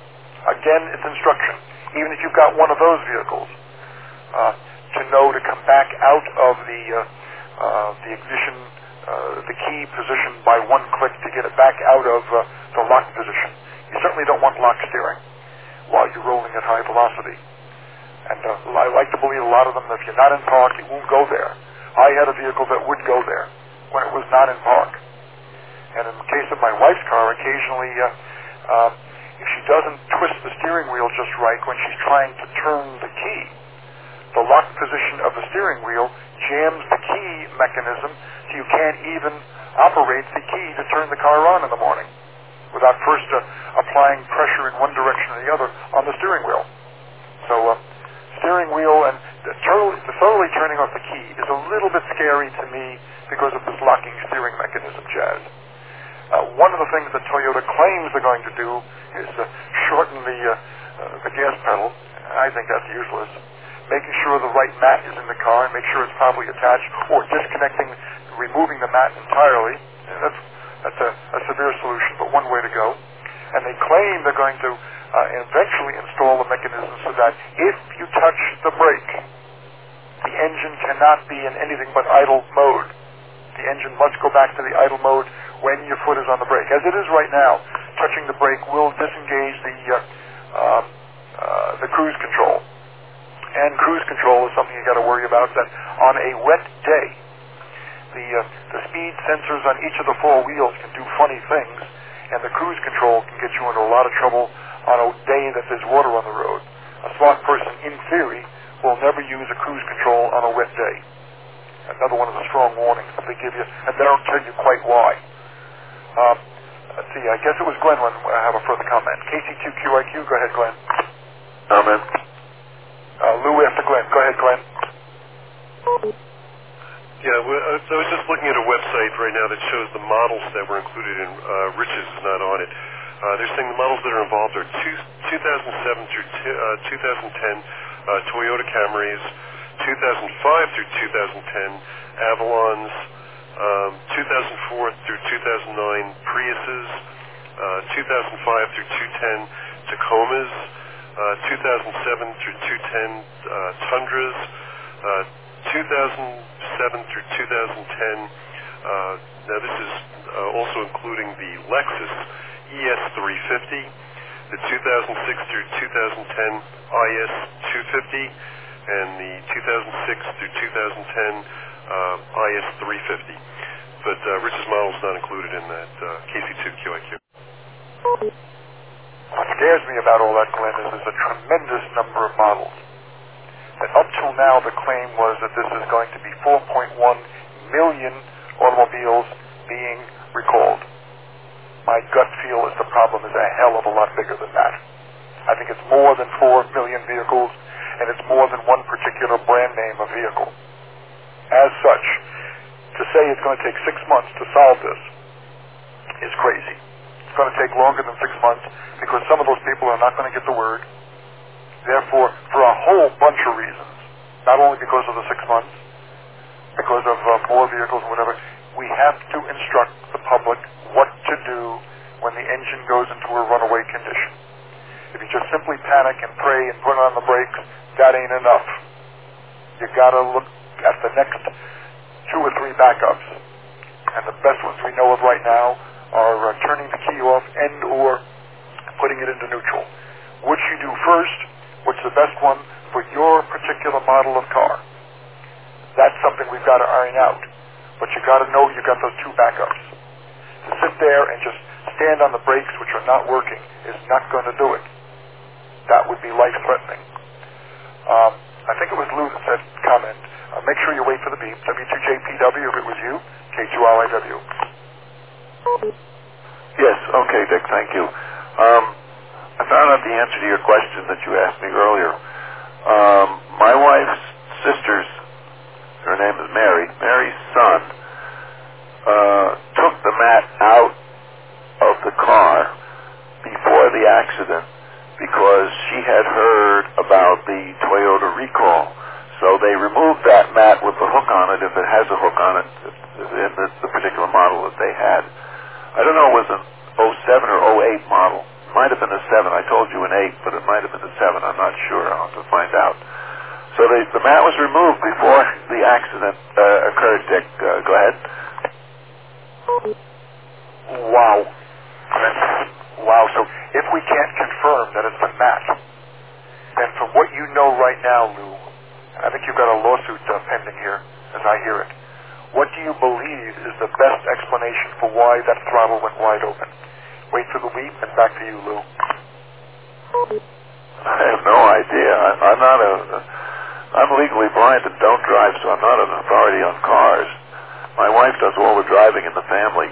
Again, it's instruction. Even if you've got one of those vehicles, uh, to know to come back out of the uh, uh, the ignition, uh, the key position by one click to get it back out of uh, the lock position. You certainly don't want lock steering while you're rolling at high velocity. And uh, I like to believe a lot of them, if you're not in park, it won't go there. I had a vehicle that would go there when it was not in park. And in the case of my wife's car, occasionally, uh, uh, if she doesn't twist the steering wheel just right when she's trying to turn the key, the lock position of the steering wheel jams the key mechanism so you can't even operate the key to turn the car on in the morning without first uh, applying pressure in one direction or the other on the steering wheel. So uh, steering wheel and the thoroughly, the thoroughly turning off the key is a little bit scary to me because of this locking steering mechanism, Jazz. Uh, one of the things that Toyota claims they're going to do is uh, shorten the, uh, uh, the gas pedal. I think that's useless. Making sure the right mat is in the car and make sure it's properly attached, or disconnecting, removing the mat entirely. Yeah, that's that's a, a severe solution, but one way to go. And they claim they're going to uh, eventually install a mechanism so that if you touch the brake, the engine cannot be in anything but idle mode. The engine must go back to the idle mode when your foot is on the brake. As it is right now, touching the brake will disengage the uh, uh, uh, the cruise control. And cruise control is something you got to worry about. That on a wet day, the uh, the speed sensors on each of the four wheels can do funny things, and the cruise control can get you into a lot of trouble on a day that there's water on the road. A smart person, in theory, will never use a cruise control on a wet day. Another one of the strong warnings that they give you, and they don't tell you quite why. Um, let's see, I guess it was Glenn when I have a further comment. K C two Q I Q, go ahead, Glenn. Comment. Uh, Lou after Glenn. Go ahead, Glenn. Yeah, well, uh, so I was just looking at a website right now that shows the models that were included in uh, Rich's is not on it. Uh, they're saying the models that are involved are two, two thousand seven through t- uh, two thousand ten uh, Toyota Camrys, two thousand five through two thousand ten Avalons, um, two thousand four through two thousand nine Priuses, uh, two thousand five through two thousand ten Tacomas, uh, two thousand seven through two thousand ten uh, Tundras, uh, two thousand seven through two thousand ten uh, Now, this is uh, also including the Lexus E S three fifty, the two thousand six through two thousand ten I S two fifty, and the two thousand six through two thousand ten uh, I S three fifty. But uh, Rich's model is not included in that uh, K C two Q I Q. What scares me about all that, Glenn, is there's a tremendous number of models. And up till now, the claim was that this is going to be four point one million automobiles being recalled. My gut feel is the problem is a hell of a lot bigger than that. I think it's more than four million vehicles, and it's more than one particular brand name of vehicle. As such, to say it's going to take six months to solve this is crazy. It's going to take longer than six months because some of those people are not going to get the word. Therefore, for a whole bunch of reasons, not only because of the six months, because of uh, more vehicles or whatever, we have to instruct the public what to do when the engine goes into a runaway condition. If you just simply panic and pray and put on the brakes, that ain't enough. You got to look at the next two or three backups. And the best ones we know of right now are uh, turning the key off and or putting it into neutral. Which you do first, what's the best one for your particular model of car? That's something we've got to iron out. But you got to know you got those two backups. To sit there and just stand on the brakes, which are not working, is not going to do it. That would be life-threatening. Um, I think it was Lou that said, comment, uh, make sure you wait for the beep. W two J P W, if it was you, K two L I W. Yes, okay, Dick, thank you. Um, I found out the answer to your question that you asked me earlier. Um, my wife's sister's, her name is Mary, Mary's son, uh, took the mat out of the car before the accident because she had heard about the Toyota recall. So they removed that mat with the hook on it, if it has a hook on it, in the, the particular model that they had. I don't know if it was an oh seven or oh eight model. It might have been a seven. I told you an eight, but it might have been a seven. I'm not sure. I'll have to find out. So the, the mat was removed before the accident uh, occurred, Dick. Uh, go ahead. Wow. Wow. So if we can't confirm that it's the mat, then from what you know right now, Lou, and I think you've got a lawsuit uh, pending here, as I hear it, what do you believe is the best explanation for why that throttle went wide open? Wait for the beep, and back to you, Lou. I have no idea. I, I'm not a... I'm legally blind and don't drive, so I'm not an authority on cars. My wife does all the driving in the family.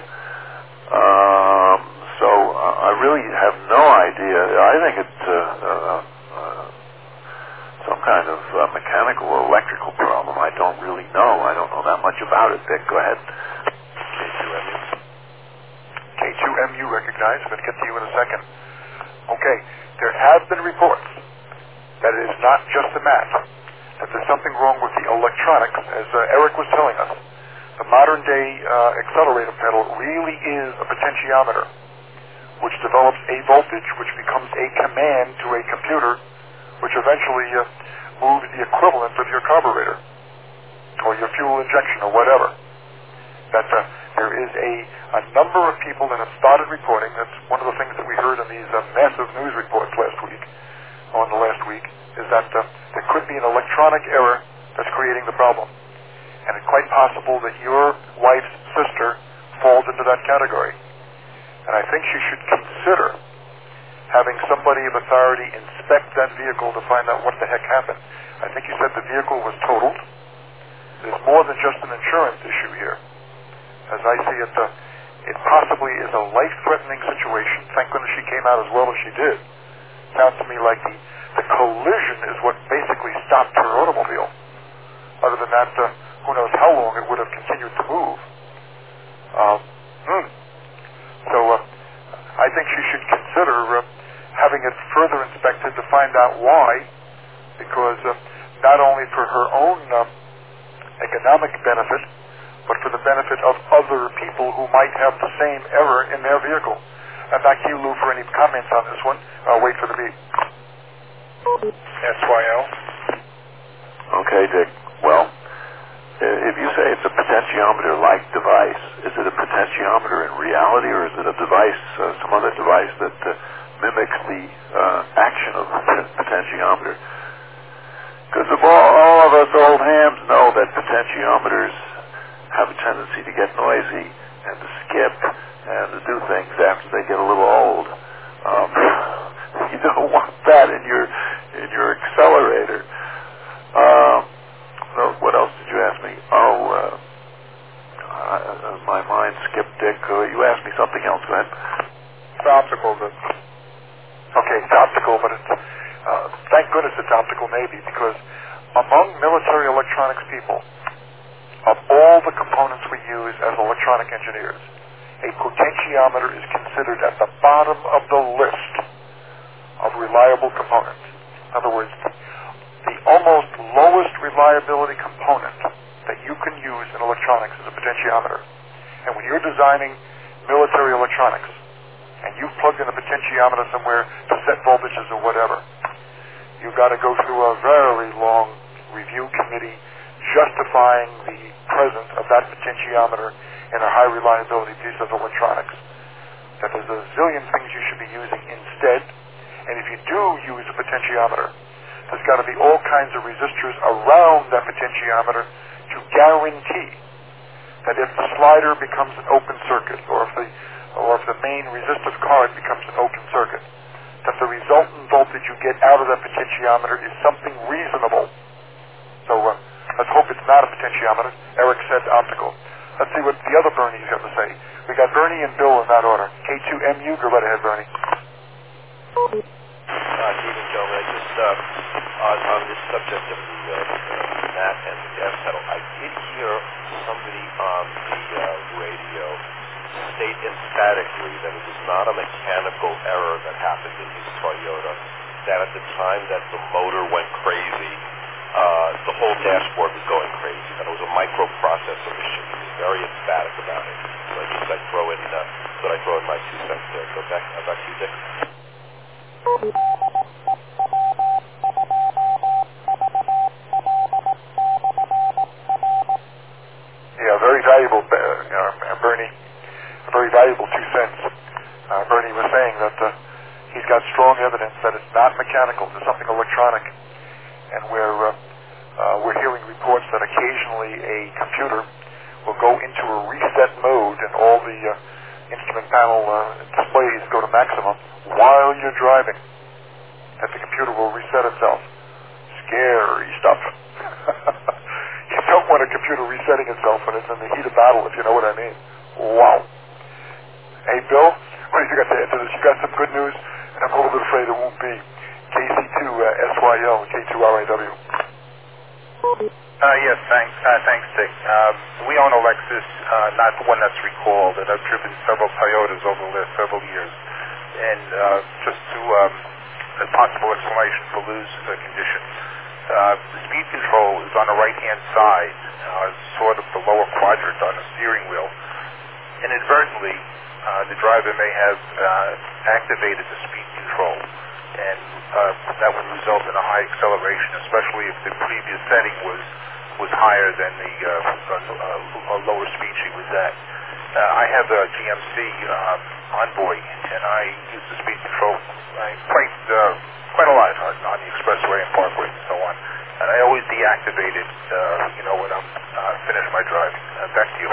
Um, so uh, I really have no idea. I think it's uh, uh, uh, some kind of uh, mechanical or electrical problem. I don't really know. I don't know that much about it, Dick. Go ahead. K two M U. K two M U recognized. I'm going to get to you in a second. Okay, there have been reports that it is not just the mat, that there's something wrong with the electronics, as uh, Eric was telling us. The modern-day uh, accelerator pedal really is a potentiometer, which develops a voltage, which becomes a command to a computer, which eventually uh, moves the equivalent of your carburetor, or your fuel injection, or whatever. That uh, there is a, a number of people that have started reporting. That's one of the things that we heard in these uh, massive news reports last week, on the last week, is that uh, there could be an electronic error that's creating the problem. And it's quite possible that your wife's sister falls into that category. And I think she should consider having somebody of authority inspect that vehicle to find out what the heck happened. I think you said the vehicle was totaled. There's more than just an insurance issue here. As I see it, uh, it possibly is a life-threatening situation. Thank goodness she came out as well as she did. Sounds to me like the, the collision is what basically stopped her automobile. Other than that, uh, who knows how long it would have continued to move. Um, hmm. So uh, I think she should consider uh, having it further inspected to find out why, because uh, not only for her own uh, economic benefit, but for the benefit of other people who might have the same error in their vehicle. And back to you, Lou, for any comments on this one. I'll wait for the beep. S Y L. Okay, Dick. Well, if you say it's a potentiometer-like device, is it a potentiometer in reality, or is it a device, uh, some other device that uh, mimics the uh, action of the potentiometer? Because all, all of us old hams know that potentiometers have a tendency to get noisy and to skip and to do things after they get a little old. Um, you don't want that in your in your accelerator. Um, so what else did you ask me? Oh, uh, uh, my mind skipped, Dick. Uh, you asked me something else. Go ahead. It's optical. But... Okay, it's optical, but it's, uh, thank goodness it's optical, maybe, because among military electronics people, of all the components we use as electronic engineers, a potentiometer is considered at the bottom of the list of reliable components. In other words, the almost lowest reliability component that you can use in electronics is a potentiometer. And when you're designing military electronics, and you've plugged in a potentiometer somewhere to set voltages or whatever, you've got to go through a very long review committee justifying the presence of that potentiometer in a high reliability piece of electronics. That there's a zillion things you should be using instead, and if you do use a potentiometer, there's got to be all kinds of resistors around that potentiometer to guarantee that if the slider becomes an open circuit, or if the or if the main resistive card becomes an open circuit, that the resultant voltage you get out of that potentiometer is something reasonable. So uh, let's hope it's not a potentiometer. Eric said optical. Let's see what the other Bernie's have to say. We got Bernie and Bill in that order. K two M U, go right ahead, Bernie. Uh, good evening, gentlemen. I just, uh, on, on this subject of the uh, uh, mat and the gas pedal, I did hear somebody on the uh, radio state emphatically that it was not a mechanical error that happened in his Toyota, that at the time that the motor went crazy, uh, the whole dashboard was going crazy, that it was a microprocessor issue. He was very emphatic about it. So I just I throw in, uh, that I throw in my two cents there. So back, uh, back to you, Dick. Yeah, very valuable, uh, Bernie. Very valuable two cents. Uh, Bernie was saying that uh, he's got strong evidence that it's not mechanical, it's something electronic, and we're uh, uh, we're hearing reports that occasionally a computer will go into a reset mode and all the uh, instrument panel uh, displays go to maximum while you're driving. That the computer will reset itself. Scary stuff. You don't want a computer resetting itself when it's in the heat of battle, if you know what I mean. Wow. Hey, Bill, what have you got to add to this? You got some good news, and I'm a little bit afraid it won't be. K C two uh, S Y L, K two R A W. Uh, yes, thanks, uh, thanks, Dick. Um, we own a Lexus, uh, not the one that's recalled, and I've driven several Toyotas over the last several years. And uh, just to um, a possible explanation for Lou's uh, condition, uh, the speed control is on the right-hand side, uh, sort of the lower quadrant on the steering wheel. Inadvertently, uh, the driver may have uh, activated the speed control, and uh, that would result in a high acceleration, especially if the previous setting was was higher than the uh, uh, uh, lower speed she was at. Uh, I have a G M C um, Envoy, and I use the speed control uh, quite uh, quite a lot on, on the expressway and parkways and so on. And I always deactivate it, uh, you know, when I'm uh, finished my driving. Uh, back to you.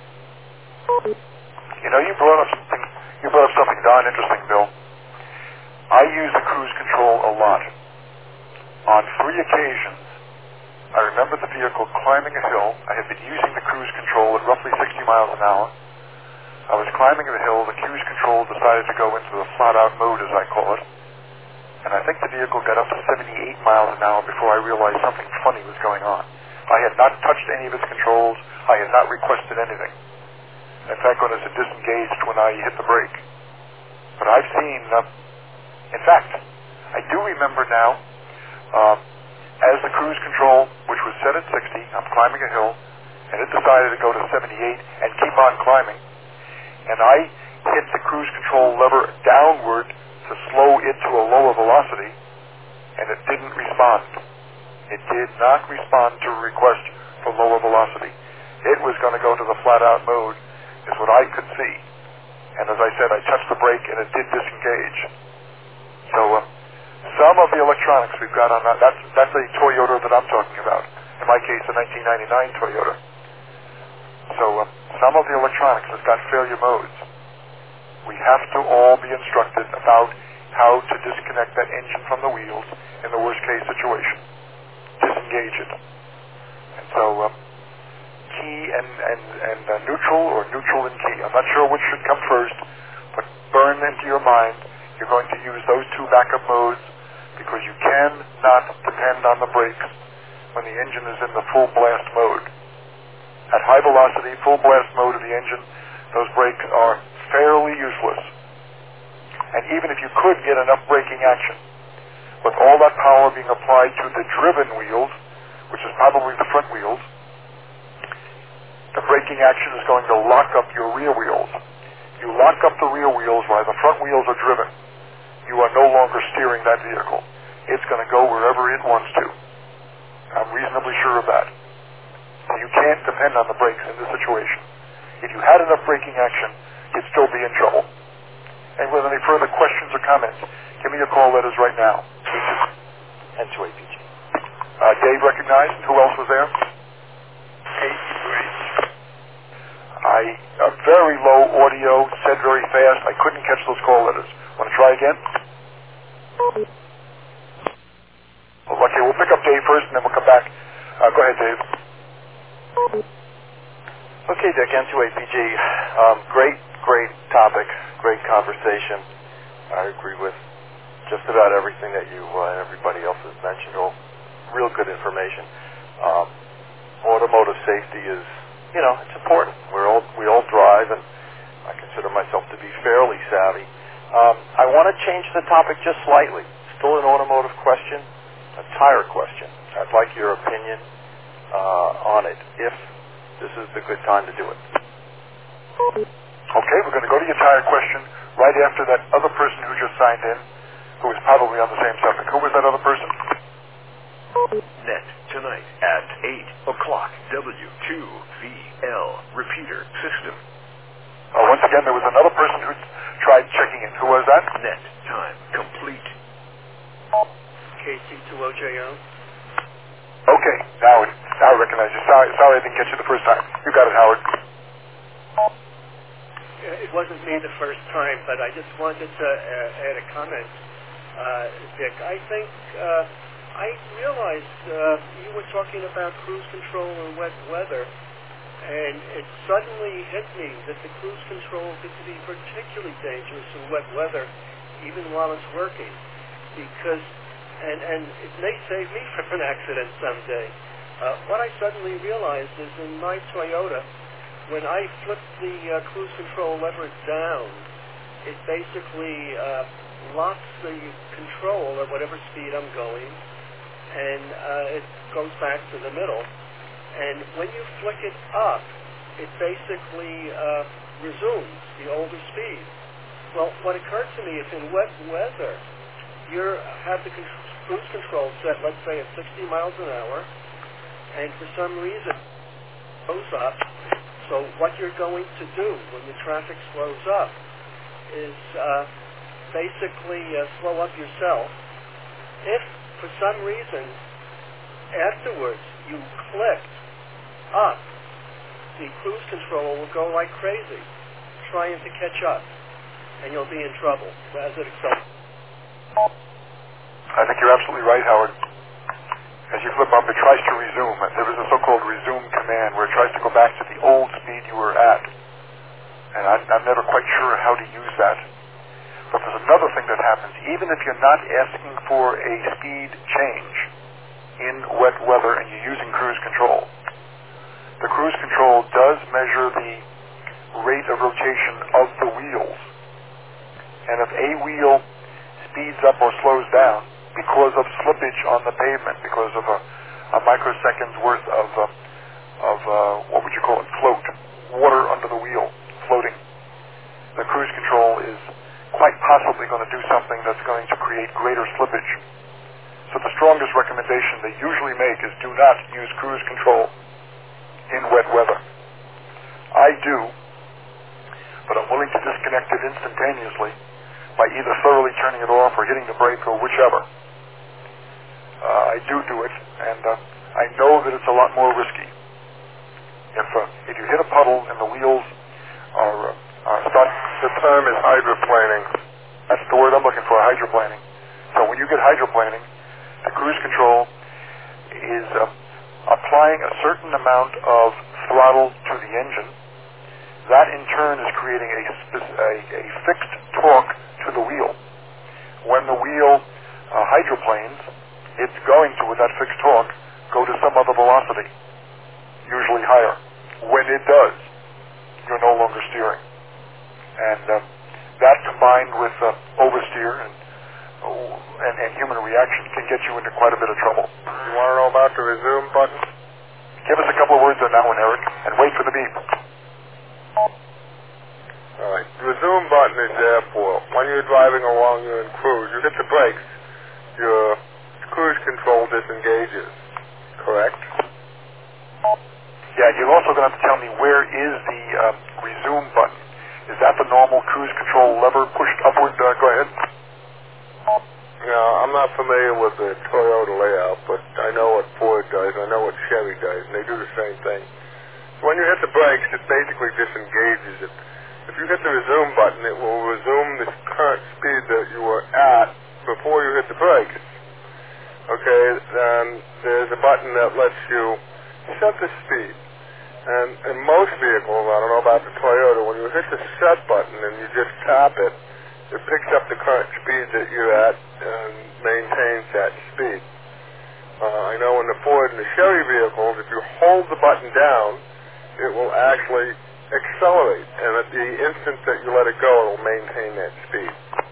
You know, you brought up something. You brought up something darn interesting, Bill. I use the cruise control a lot. On three occasions, I remember the vehicle climbing a hill. I had been using the cruise control at roughly sixty miles an hour. I was climbing the hill. The cruise control decided to go into the flat-out mode, as I call it. And I think the vehicle got up to seventy-eight miles an hour before I realized something funny was going on. I had not touched any of its controls. I had not requested anything. In fact, when it was disengaged when I hit the brake. But I've seen, uh, in fact, I do remember now, uh, as the cruise control, which was set at sixty, I'm climbing a hill, and it decided to go to seventy-eight and keep on climbing. And I hit the cruise control lever downward to slow it to a lower velocity, and it didn't respond. It did not respond to a request for lower velocity. It was going to go to the flat-out mode, is what I could see. And as I said, I touched the brake and it did disengage. So uh, some of the electronics we've got on that, that's, that's a Toyota that I'm talking about. In my case, a nineteen ninety-nine Toyota. So uh, some of the electronics has got failure modes. We have to all be instructed about how to disconnect that engine from the wheels in the worst case situation. Disengage it. And so uh, key and, and, and uh, neutral, or neutral and key. I'm not sure which should come first, but burn into your mind you're going to use those two backup modes because you cannot depend on the brakes when the engine is in the full blast mode. At high velocity, full blast mode of the engine, those brakes are fairly useless. And even if you could get enough braking action, with all that power being applied to the driven wheels, which is probably the front wheels, the braking action is going to lock up your rear wheels. You lock up the rear wheels while the front wheels are driven. You are no longer steering that vehicle. It's going to go wherever it wants to. I'm reasonably sure of that. So you can't depend on the brakes in this situation. If you had enough braking action, you'd still be in trouble. And with any further questions or comments, give me your call letters right now. And to A P G. Uh, Dave recognized. Who else was there? I, uh, very low audio, said very fast. I couldn't catch those call letters. Want to try again? Oh, okay, we'll pick up Dave first, and then we'll come back. Uh, go ahead, Dave. Okay, Dick, N two A P G. Um, great, great topic, great conversation. I agree with just about everything that you uh, and everybody else has mentioned. All real good information. Um, automotive safety is, you know, it's important. We're all, we all drive, and I consider myself to be fairly savvy. Um, I want to change the topic just slightly. Still an automotive question, a tire question. I'd like your opinion uh, on it, if this is the good time to do it. Okay, we're going to go to your tire question right after that other person who just signed in, who was probably on the same subject. Who was that other person? Net tonight at eight o'clock, W two V L repeater system. Oh, once again, there was another person who tried checking in. Who was that? Net time complete. K C two O J O. Okay, now, it, now I recognize you. Sorry, sorry I didn't get you the first time. You got it, Howard. It wasn't me the first time, but I just wanted to uh, add a comment, uh, Dick. I think uh, I realized uh, you were talking about cruise control in wet weather, and it suddenly hit me that the cruise control could be particularly dangerous in wet weather, even while it's working, because, and, and it may save me from an accident someday. Uh, what I suddenly realized is in my Toyota, when I flip the uh, cruise control lever down, it basically uh, locks the control at whatever speed I'm going, and uh, it goes back to the middle. And when you flick it up, it basically uh, resumes the older speed. Well, what occurred to me is in wet weather, you have the con- cruise control set, let's say, at sixty miles an hour, and for some reason it goes up. So what you're going to do when the traffic slows up is uh, basically uh, slow up yourself. If for some reason afterwards you clicked up, the cruise control will go like crazy trying to catch up, and you'll be in trouble as it accelerates. I think you're absolutely right, Howard. As you flip up, it tries to resume. There is a so-called resume command where it tries to go back to the old speed you were at. And I, I'm never quite sure how to use that. But there's another thing that happens. Even if you're not asking for a speed change in wet weather and you're using cruise control, the cruise control does measure the rate of rotation of the wheels. And if a wheel speeds up or slows down because of slippage on the pavement, because of a, a microsecond's worth of, uh, of uh, what would you call it, float, water under the wheel, floating, the cruise control is quite possibly going to do something that's going to create greater slippage. So the strongest recommendation they usually make is do not use cruise control in wet weather. I do, but I'm willing to disconnect it instantaneously by either thoroughly turning it off or hitting the brake or whichever. Uh, I do do it, and uh, I know that it's a lot more risky. If uh, if you hit a puddle and the wheels are, uh, are start, the term is hydroplaning. That's the word I'm looking for, hydroplaning. So when you get hydroplaning, the cruise control is uh, applying a certain amount of throttle to the engine. That in turn is creating a, a, a fixed torque to the wheel. When the wheel uh, hydroplanes, it's going to, with that fixed torque, go to some other velocity, usually higher. When it does, you're no longer steering. And uh, that combined with uh, oversteer and, uh, and, and human reaction can get you into quite a bit of trouble. You want to know about the resume button? Give us a couple of words on that one, Eric, and wait for the beep. All right. The resume button is there for when you're driving along, you're in cruise, you hit the brakes, your cruise control disengages, correct? Yeah, you're also going to have to tell me where is the uh, resume button. Is that the normal cruise control lever pushed upward? Uh, go ahead. Yeah, I'm not familiar with the Toyota layout, but I know what Ford does, I know what Chevy does, and they do the same thing. So when you hit the brakes, it basically disengages it. If you hit the resume button, it will resume the current speed that you were at before you hit the brakes. Okay, then there's a button that lets you set the speed. And in most vehicles, I don't know about the Toyota, when you hit the set button and you just tap it, it picks up the current speed that you're at and maintains that speed. Uh, I know in the Ford and the Chevy vehicles, if you hold the button down, it will actually accelerate, and at the instant that you let it go, it will maintain that speed.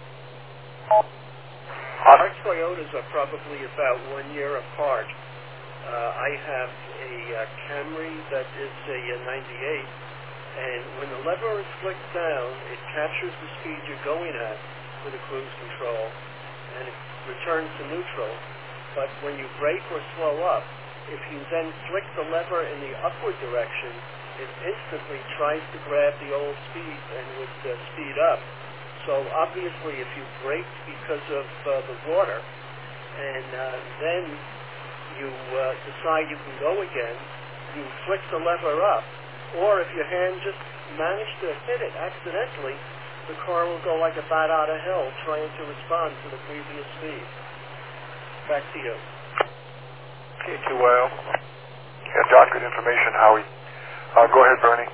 Our Toyotas are probably about one year apart. Uh, I have a uh, Camry that is a, a ninety-eight, and when the lever is flicked down, it captures the speed you're going at with the cruise control, and it returns to neutral. But when you brake or slow up, if you then flick the lever in the upward direction, it instantly tries to grab the old speed and would uh, speed up. So obviously if you brake because of uh, the water and uh, then you uh, decide you can go again, you flick the lever up, or if your hand just managed to hit it accidentally, the car will go like a bat out of hell trying to respond to the previous speed. Back to you. Okay, too well. Yeah, Doc, good information, Howie. Uh, go ahead, Bernie.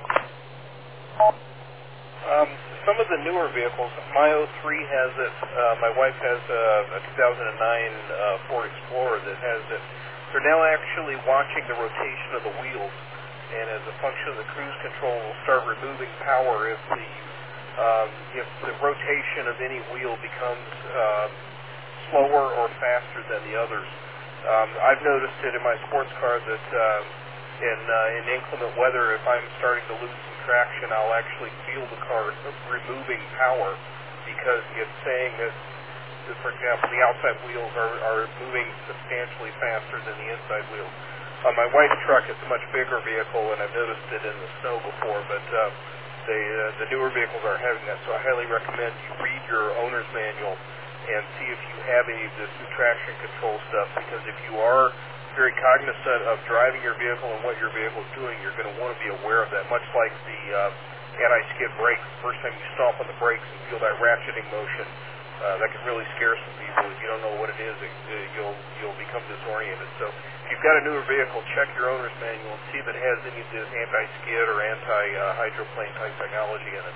Um, some of the newer vehicles, my oh three has it, uh, my wife has a, a two thousand nine uh, Ford Explorer that has it. They're now actually watching the rotation of the wheels, and as a function of the cruise control, will start removing power if the um, if the rotation of any wheel becomes uh, slower or faster than the others. Um, I've noticed it in my sports car that uh, in uh, in inclement weather, if I'm starting to lose some traction, I'll actually feel the car removing power because it's saying that, that for example, the outside wheels are, are moving substantially faster than the inside wheels. Uh, my wife's truck is a much bigger vehicle, and I've noticed it in the snow before, but uh, they, uh, the newer vehicles are having that, so I highly recommend you read your owner's manual and see if you have any of this new traction control stuff, because if you are very cognizant of driving your vehicle and what your vehicle is doing, you're going to want to be aware of that, much like the uh, anti-skid brakes. The first time you stomp on the brakes and feel that ratcheting motion, uh, that can really scare some people. If you don't know what it is, it, uh, you'll you'll become disoriented. So if you've got a newer vehicle, check your owner's manual and see if it has any of this anti-skid or anti-hydroplane type technology in it.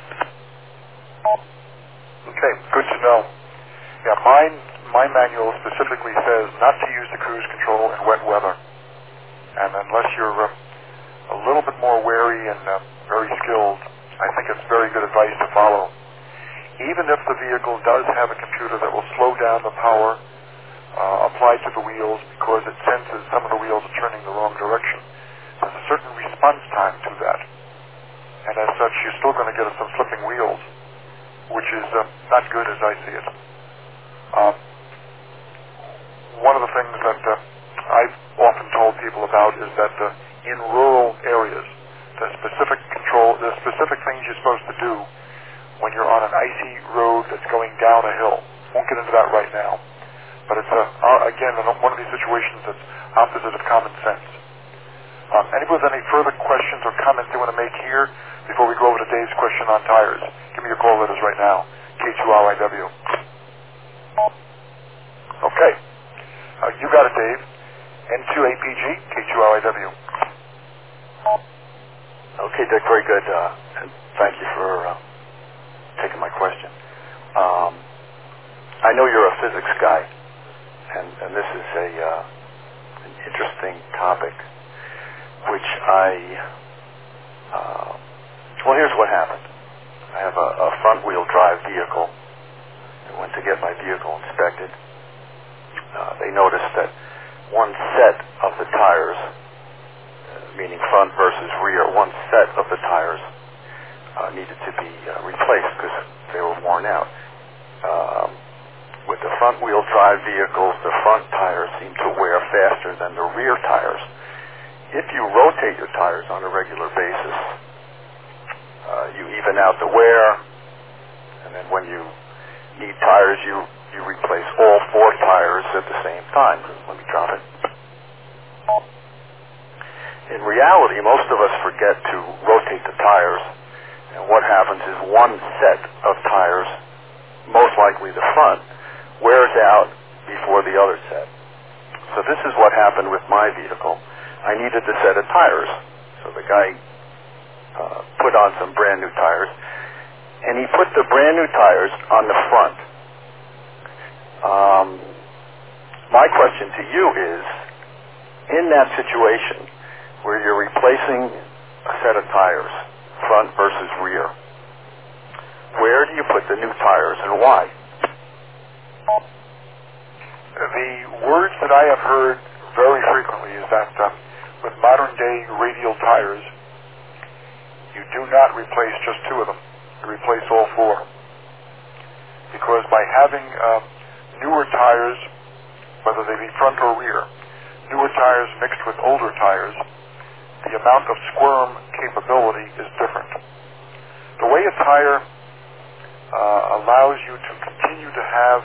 Okay, good to know. Yeah, mine, my manual specifically says not to use the cruise control in wet weather. And unless you're uh, a little bit more wary and uh, very skilled, I think it's very good advice to follow. Even if the vehicle does have a computer that will slow down the power uh, applied to the wheels because it senses some of the wheels are turning the wrong direction, there's a certain response time to that. And as such, you're still going to get some slipping wheels, which is uh, not good as I see it. Um, one of the things that uh, I've often told people about is that uh, in rural areas, icy road that's going down a hill. Won't get into that right now. But it's, uh, uh, again, one of these situations that's opposite of common sense. Um, anybody with any further questions or comments they want to make here before we go over to Dave's question on tires? Give me your call letters right now. K two R I W. Okay. Uh, you got it, Dave. N two A P G, K two R I W. Okay, Dick, very good. Uh, and thank you for uh, taking my question. Um, I know you're a physics guy, and, and this is a uh, an interesting topic, which I, uh, well, here's what happened. I have a, a front-wheel drive vehicle. I went to get my vehicle inspected. Uh, they noticed that one set of the tires, meaning front versus rear, one set of the tires uh, needed to be uh, replaced because they were worn out. Um, with the front-wheel drive vehicles, the front tires seem to wear faster than the rear tires. If you rotate your tires on a regular basis, uh, you even out the wear, and then when you need tires, you, you replace all four tires at the same time. Let me drop it. In reality, most of us forget to rotate the tires, and what happens is one set of tires, most likely the front, wears out before the other set. So this is what happened with my vehicle. I needed a set of tires, so the guy uh, put on some brand new tires, and he put the brand new tires on the front. Um, my question to you is, in that situation, where you're replacing a set of tires, front versus rear, where do you put the new tires and why? The words that I have heard very frequently is that uh, with modern day radial tires, you do not replace just two of them. You replace all four. Because by having uh, newer tires, whether they be front or rear, newer tires mixed with older tires, the amount of squirm capability is different. The way a tire uh, allows you to continue to have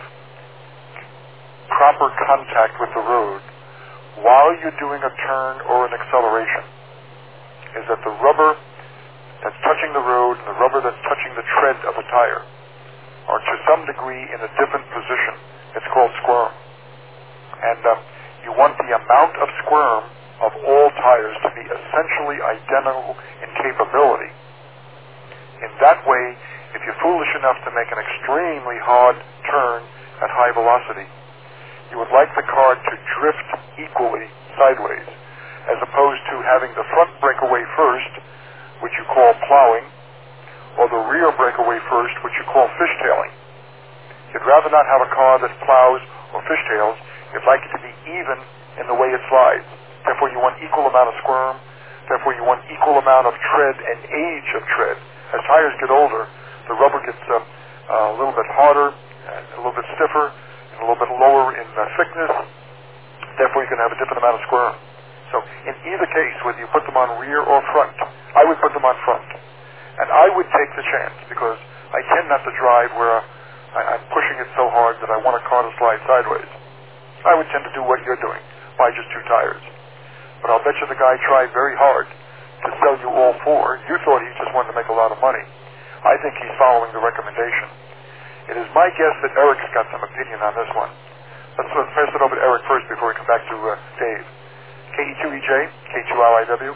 proper contact with the road while you're doing a turn or an acceleration is that the rubber that's touching the road and the rubber that's touching the tread of a tire are to some degree in a different position. It's called squirm. And uh, you want the amount of squirm of all tires to be essentially identical in capability. In that way, if you're foolish enough to make an extremely hard turn at high velocity, you would like the car to drift equally sideways, as opposed to having the front breakaway first, which you call plowing, or the rear breakaway first, which you call fishtailing. You'd rather not have a car that plows or fishtails. You'd like it to be even in the way it slides. Therefore, you want equal amount of squirm. Therefore, you want equal amount of tread and age of tread. As tires get older, the rubber gets uh, uh, a little bit harder, and a little bit stiffer, and a little bit lower in uh, thickness. Therefore, you can have a different amount of squirm. So, in either case, whether you put them on rear or front, I would put them on front. And I would take the chance, because I tend not to drive where I, I'm pushing it so hard that I want a car to slide sideways. I would tend to do what you're doing, buy just two tires. But I'll bet you the guy tried very hard to sell you all four. You thought he just wanted to make a lot of money. I think he's following the recommendation. It is my guess that Eric's got some opinion on this one. Let's, let's pass it over to Eric first before we come back to uh, Dave. K E two E J, K two R I W.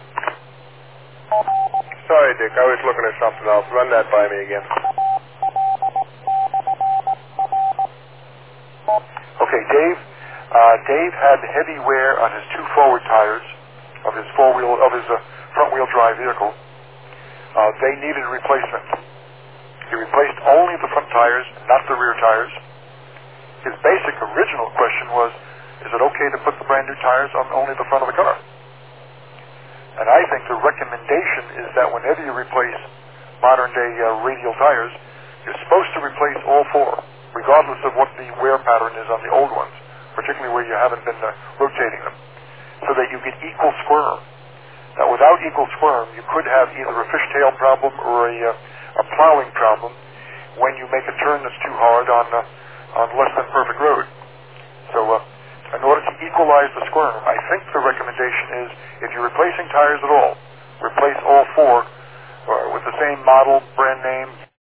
Sorry, Dick. I was looking at something else. Run that by me again. Okay, Dave. Uh, Dave had heavy wear on his two forward tires of his four-wheel of his uh, front-wheel drive vehicle. Uh, they needed replacement. He replaced only the front tires, not the rear tires. His basic original question was, is it okay to put the brand new tires on only the front of the car? And I think the recommendation is that whenever you replace modern-day uh, radial tires, you're supposed to replace all four, regardless of what the wear pattern is on the old ones, particularly where you haven't been uh, rotating them, so that you get equal squirm. Now, without equal squirm, you could have either a fishtail problem or a, uh, a plowing problem, when you make a turn that's too hard on uh, on less than perfect road. So uh, in order to equalize the squirm, I think the recommendation is if you're replacing tires at all, replace all four uh, with the same model, brand name,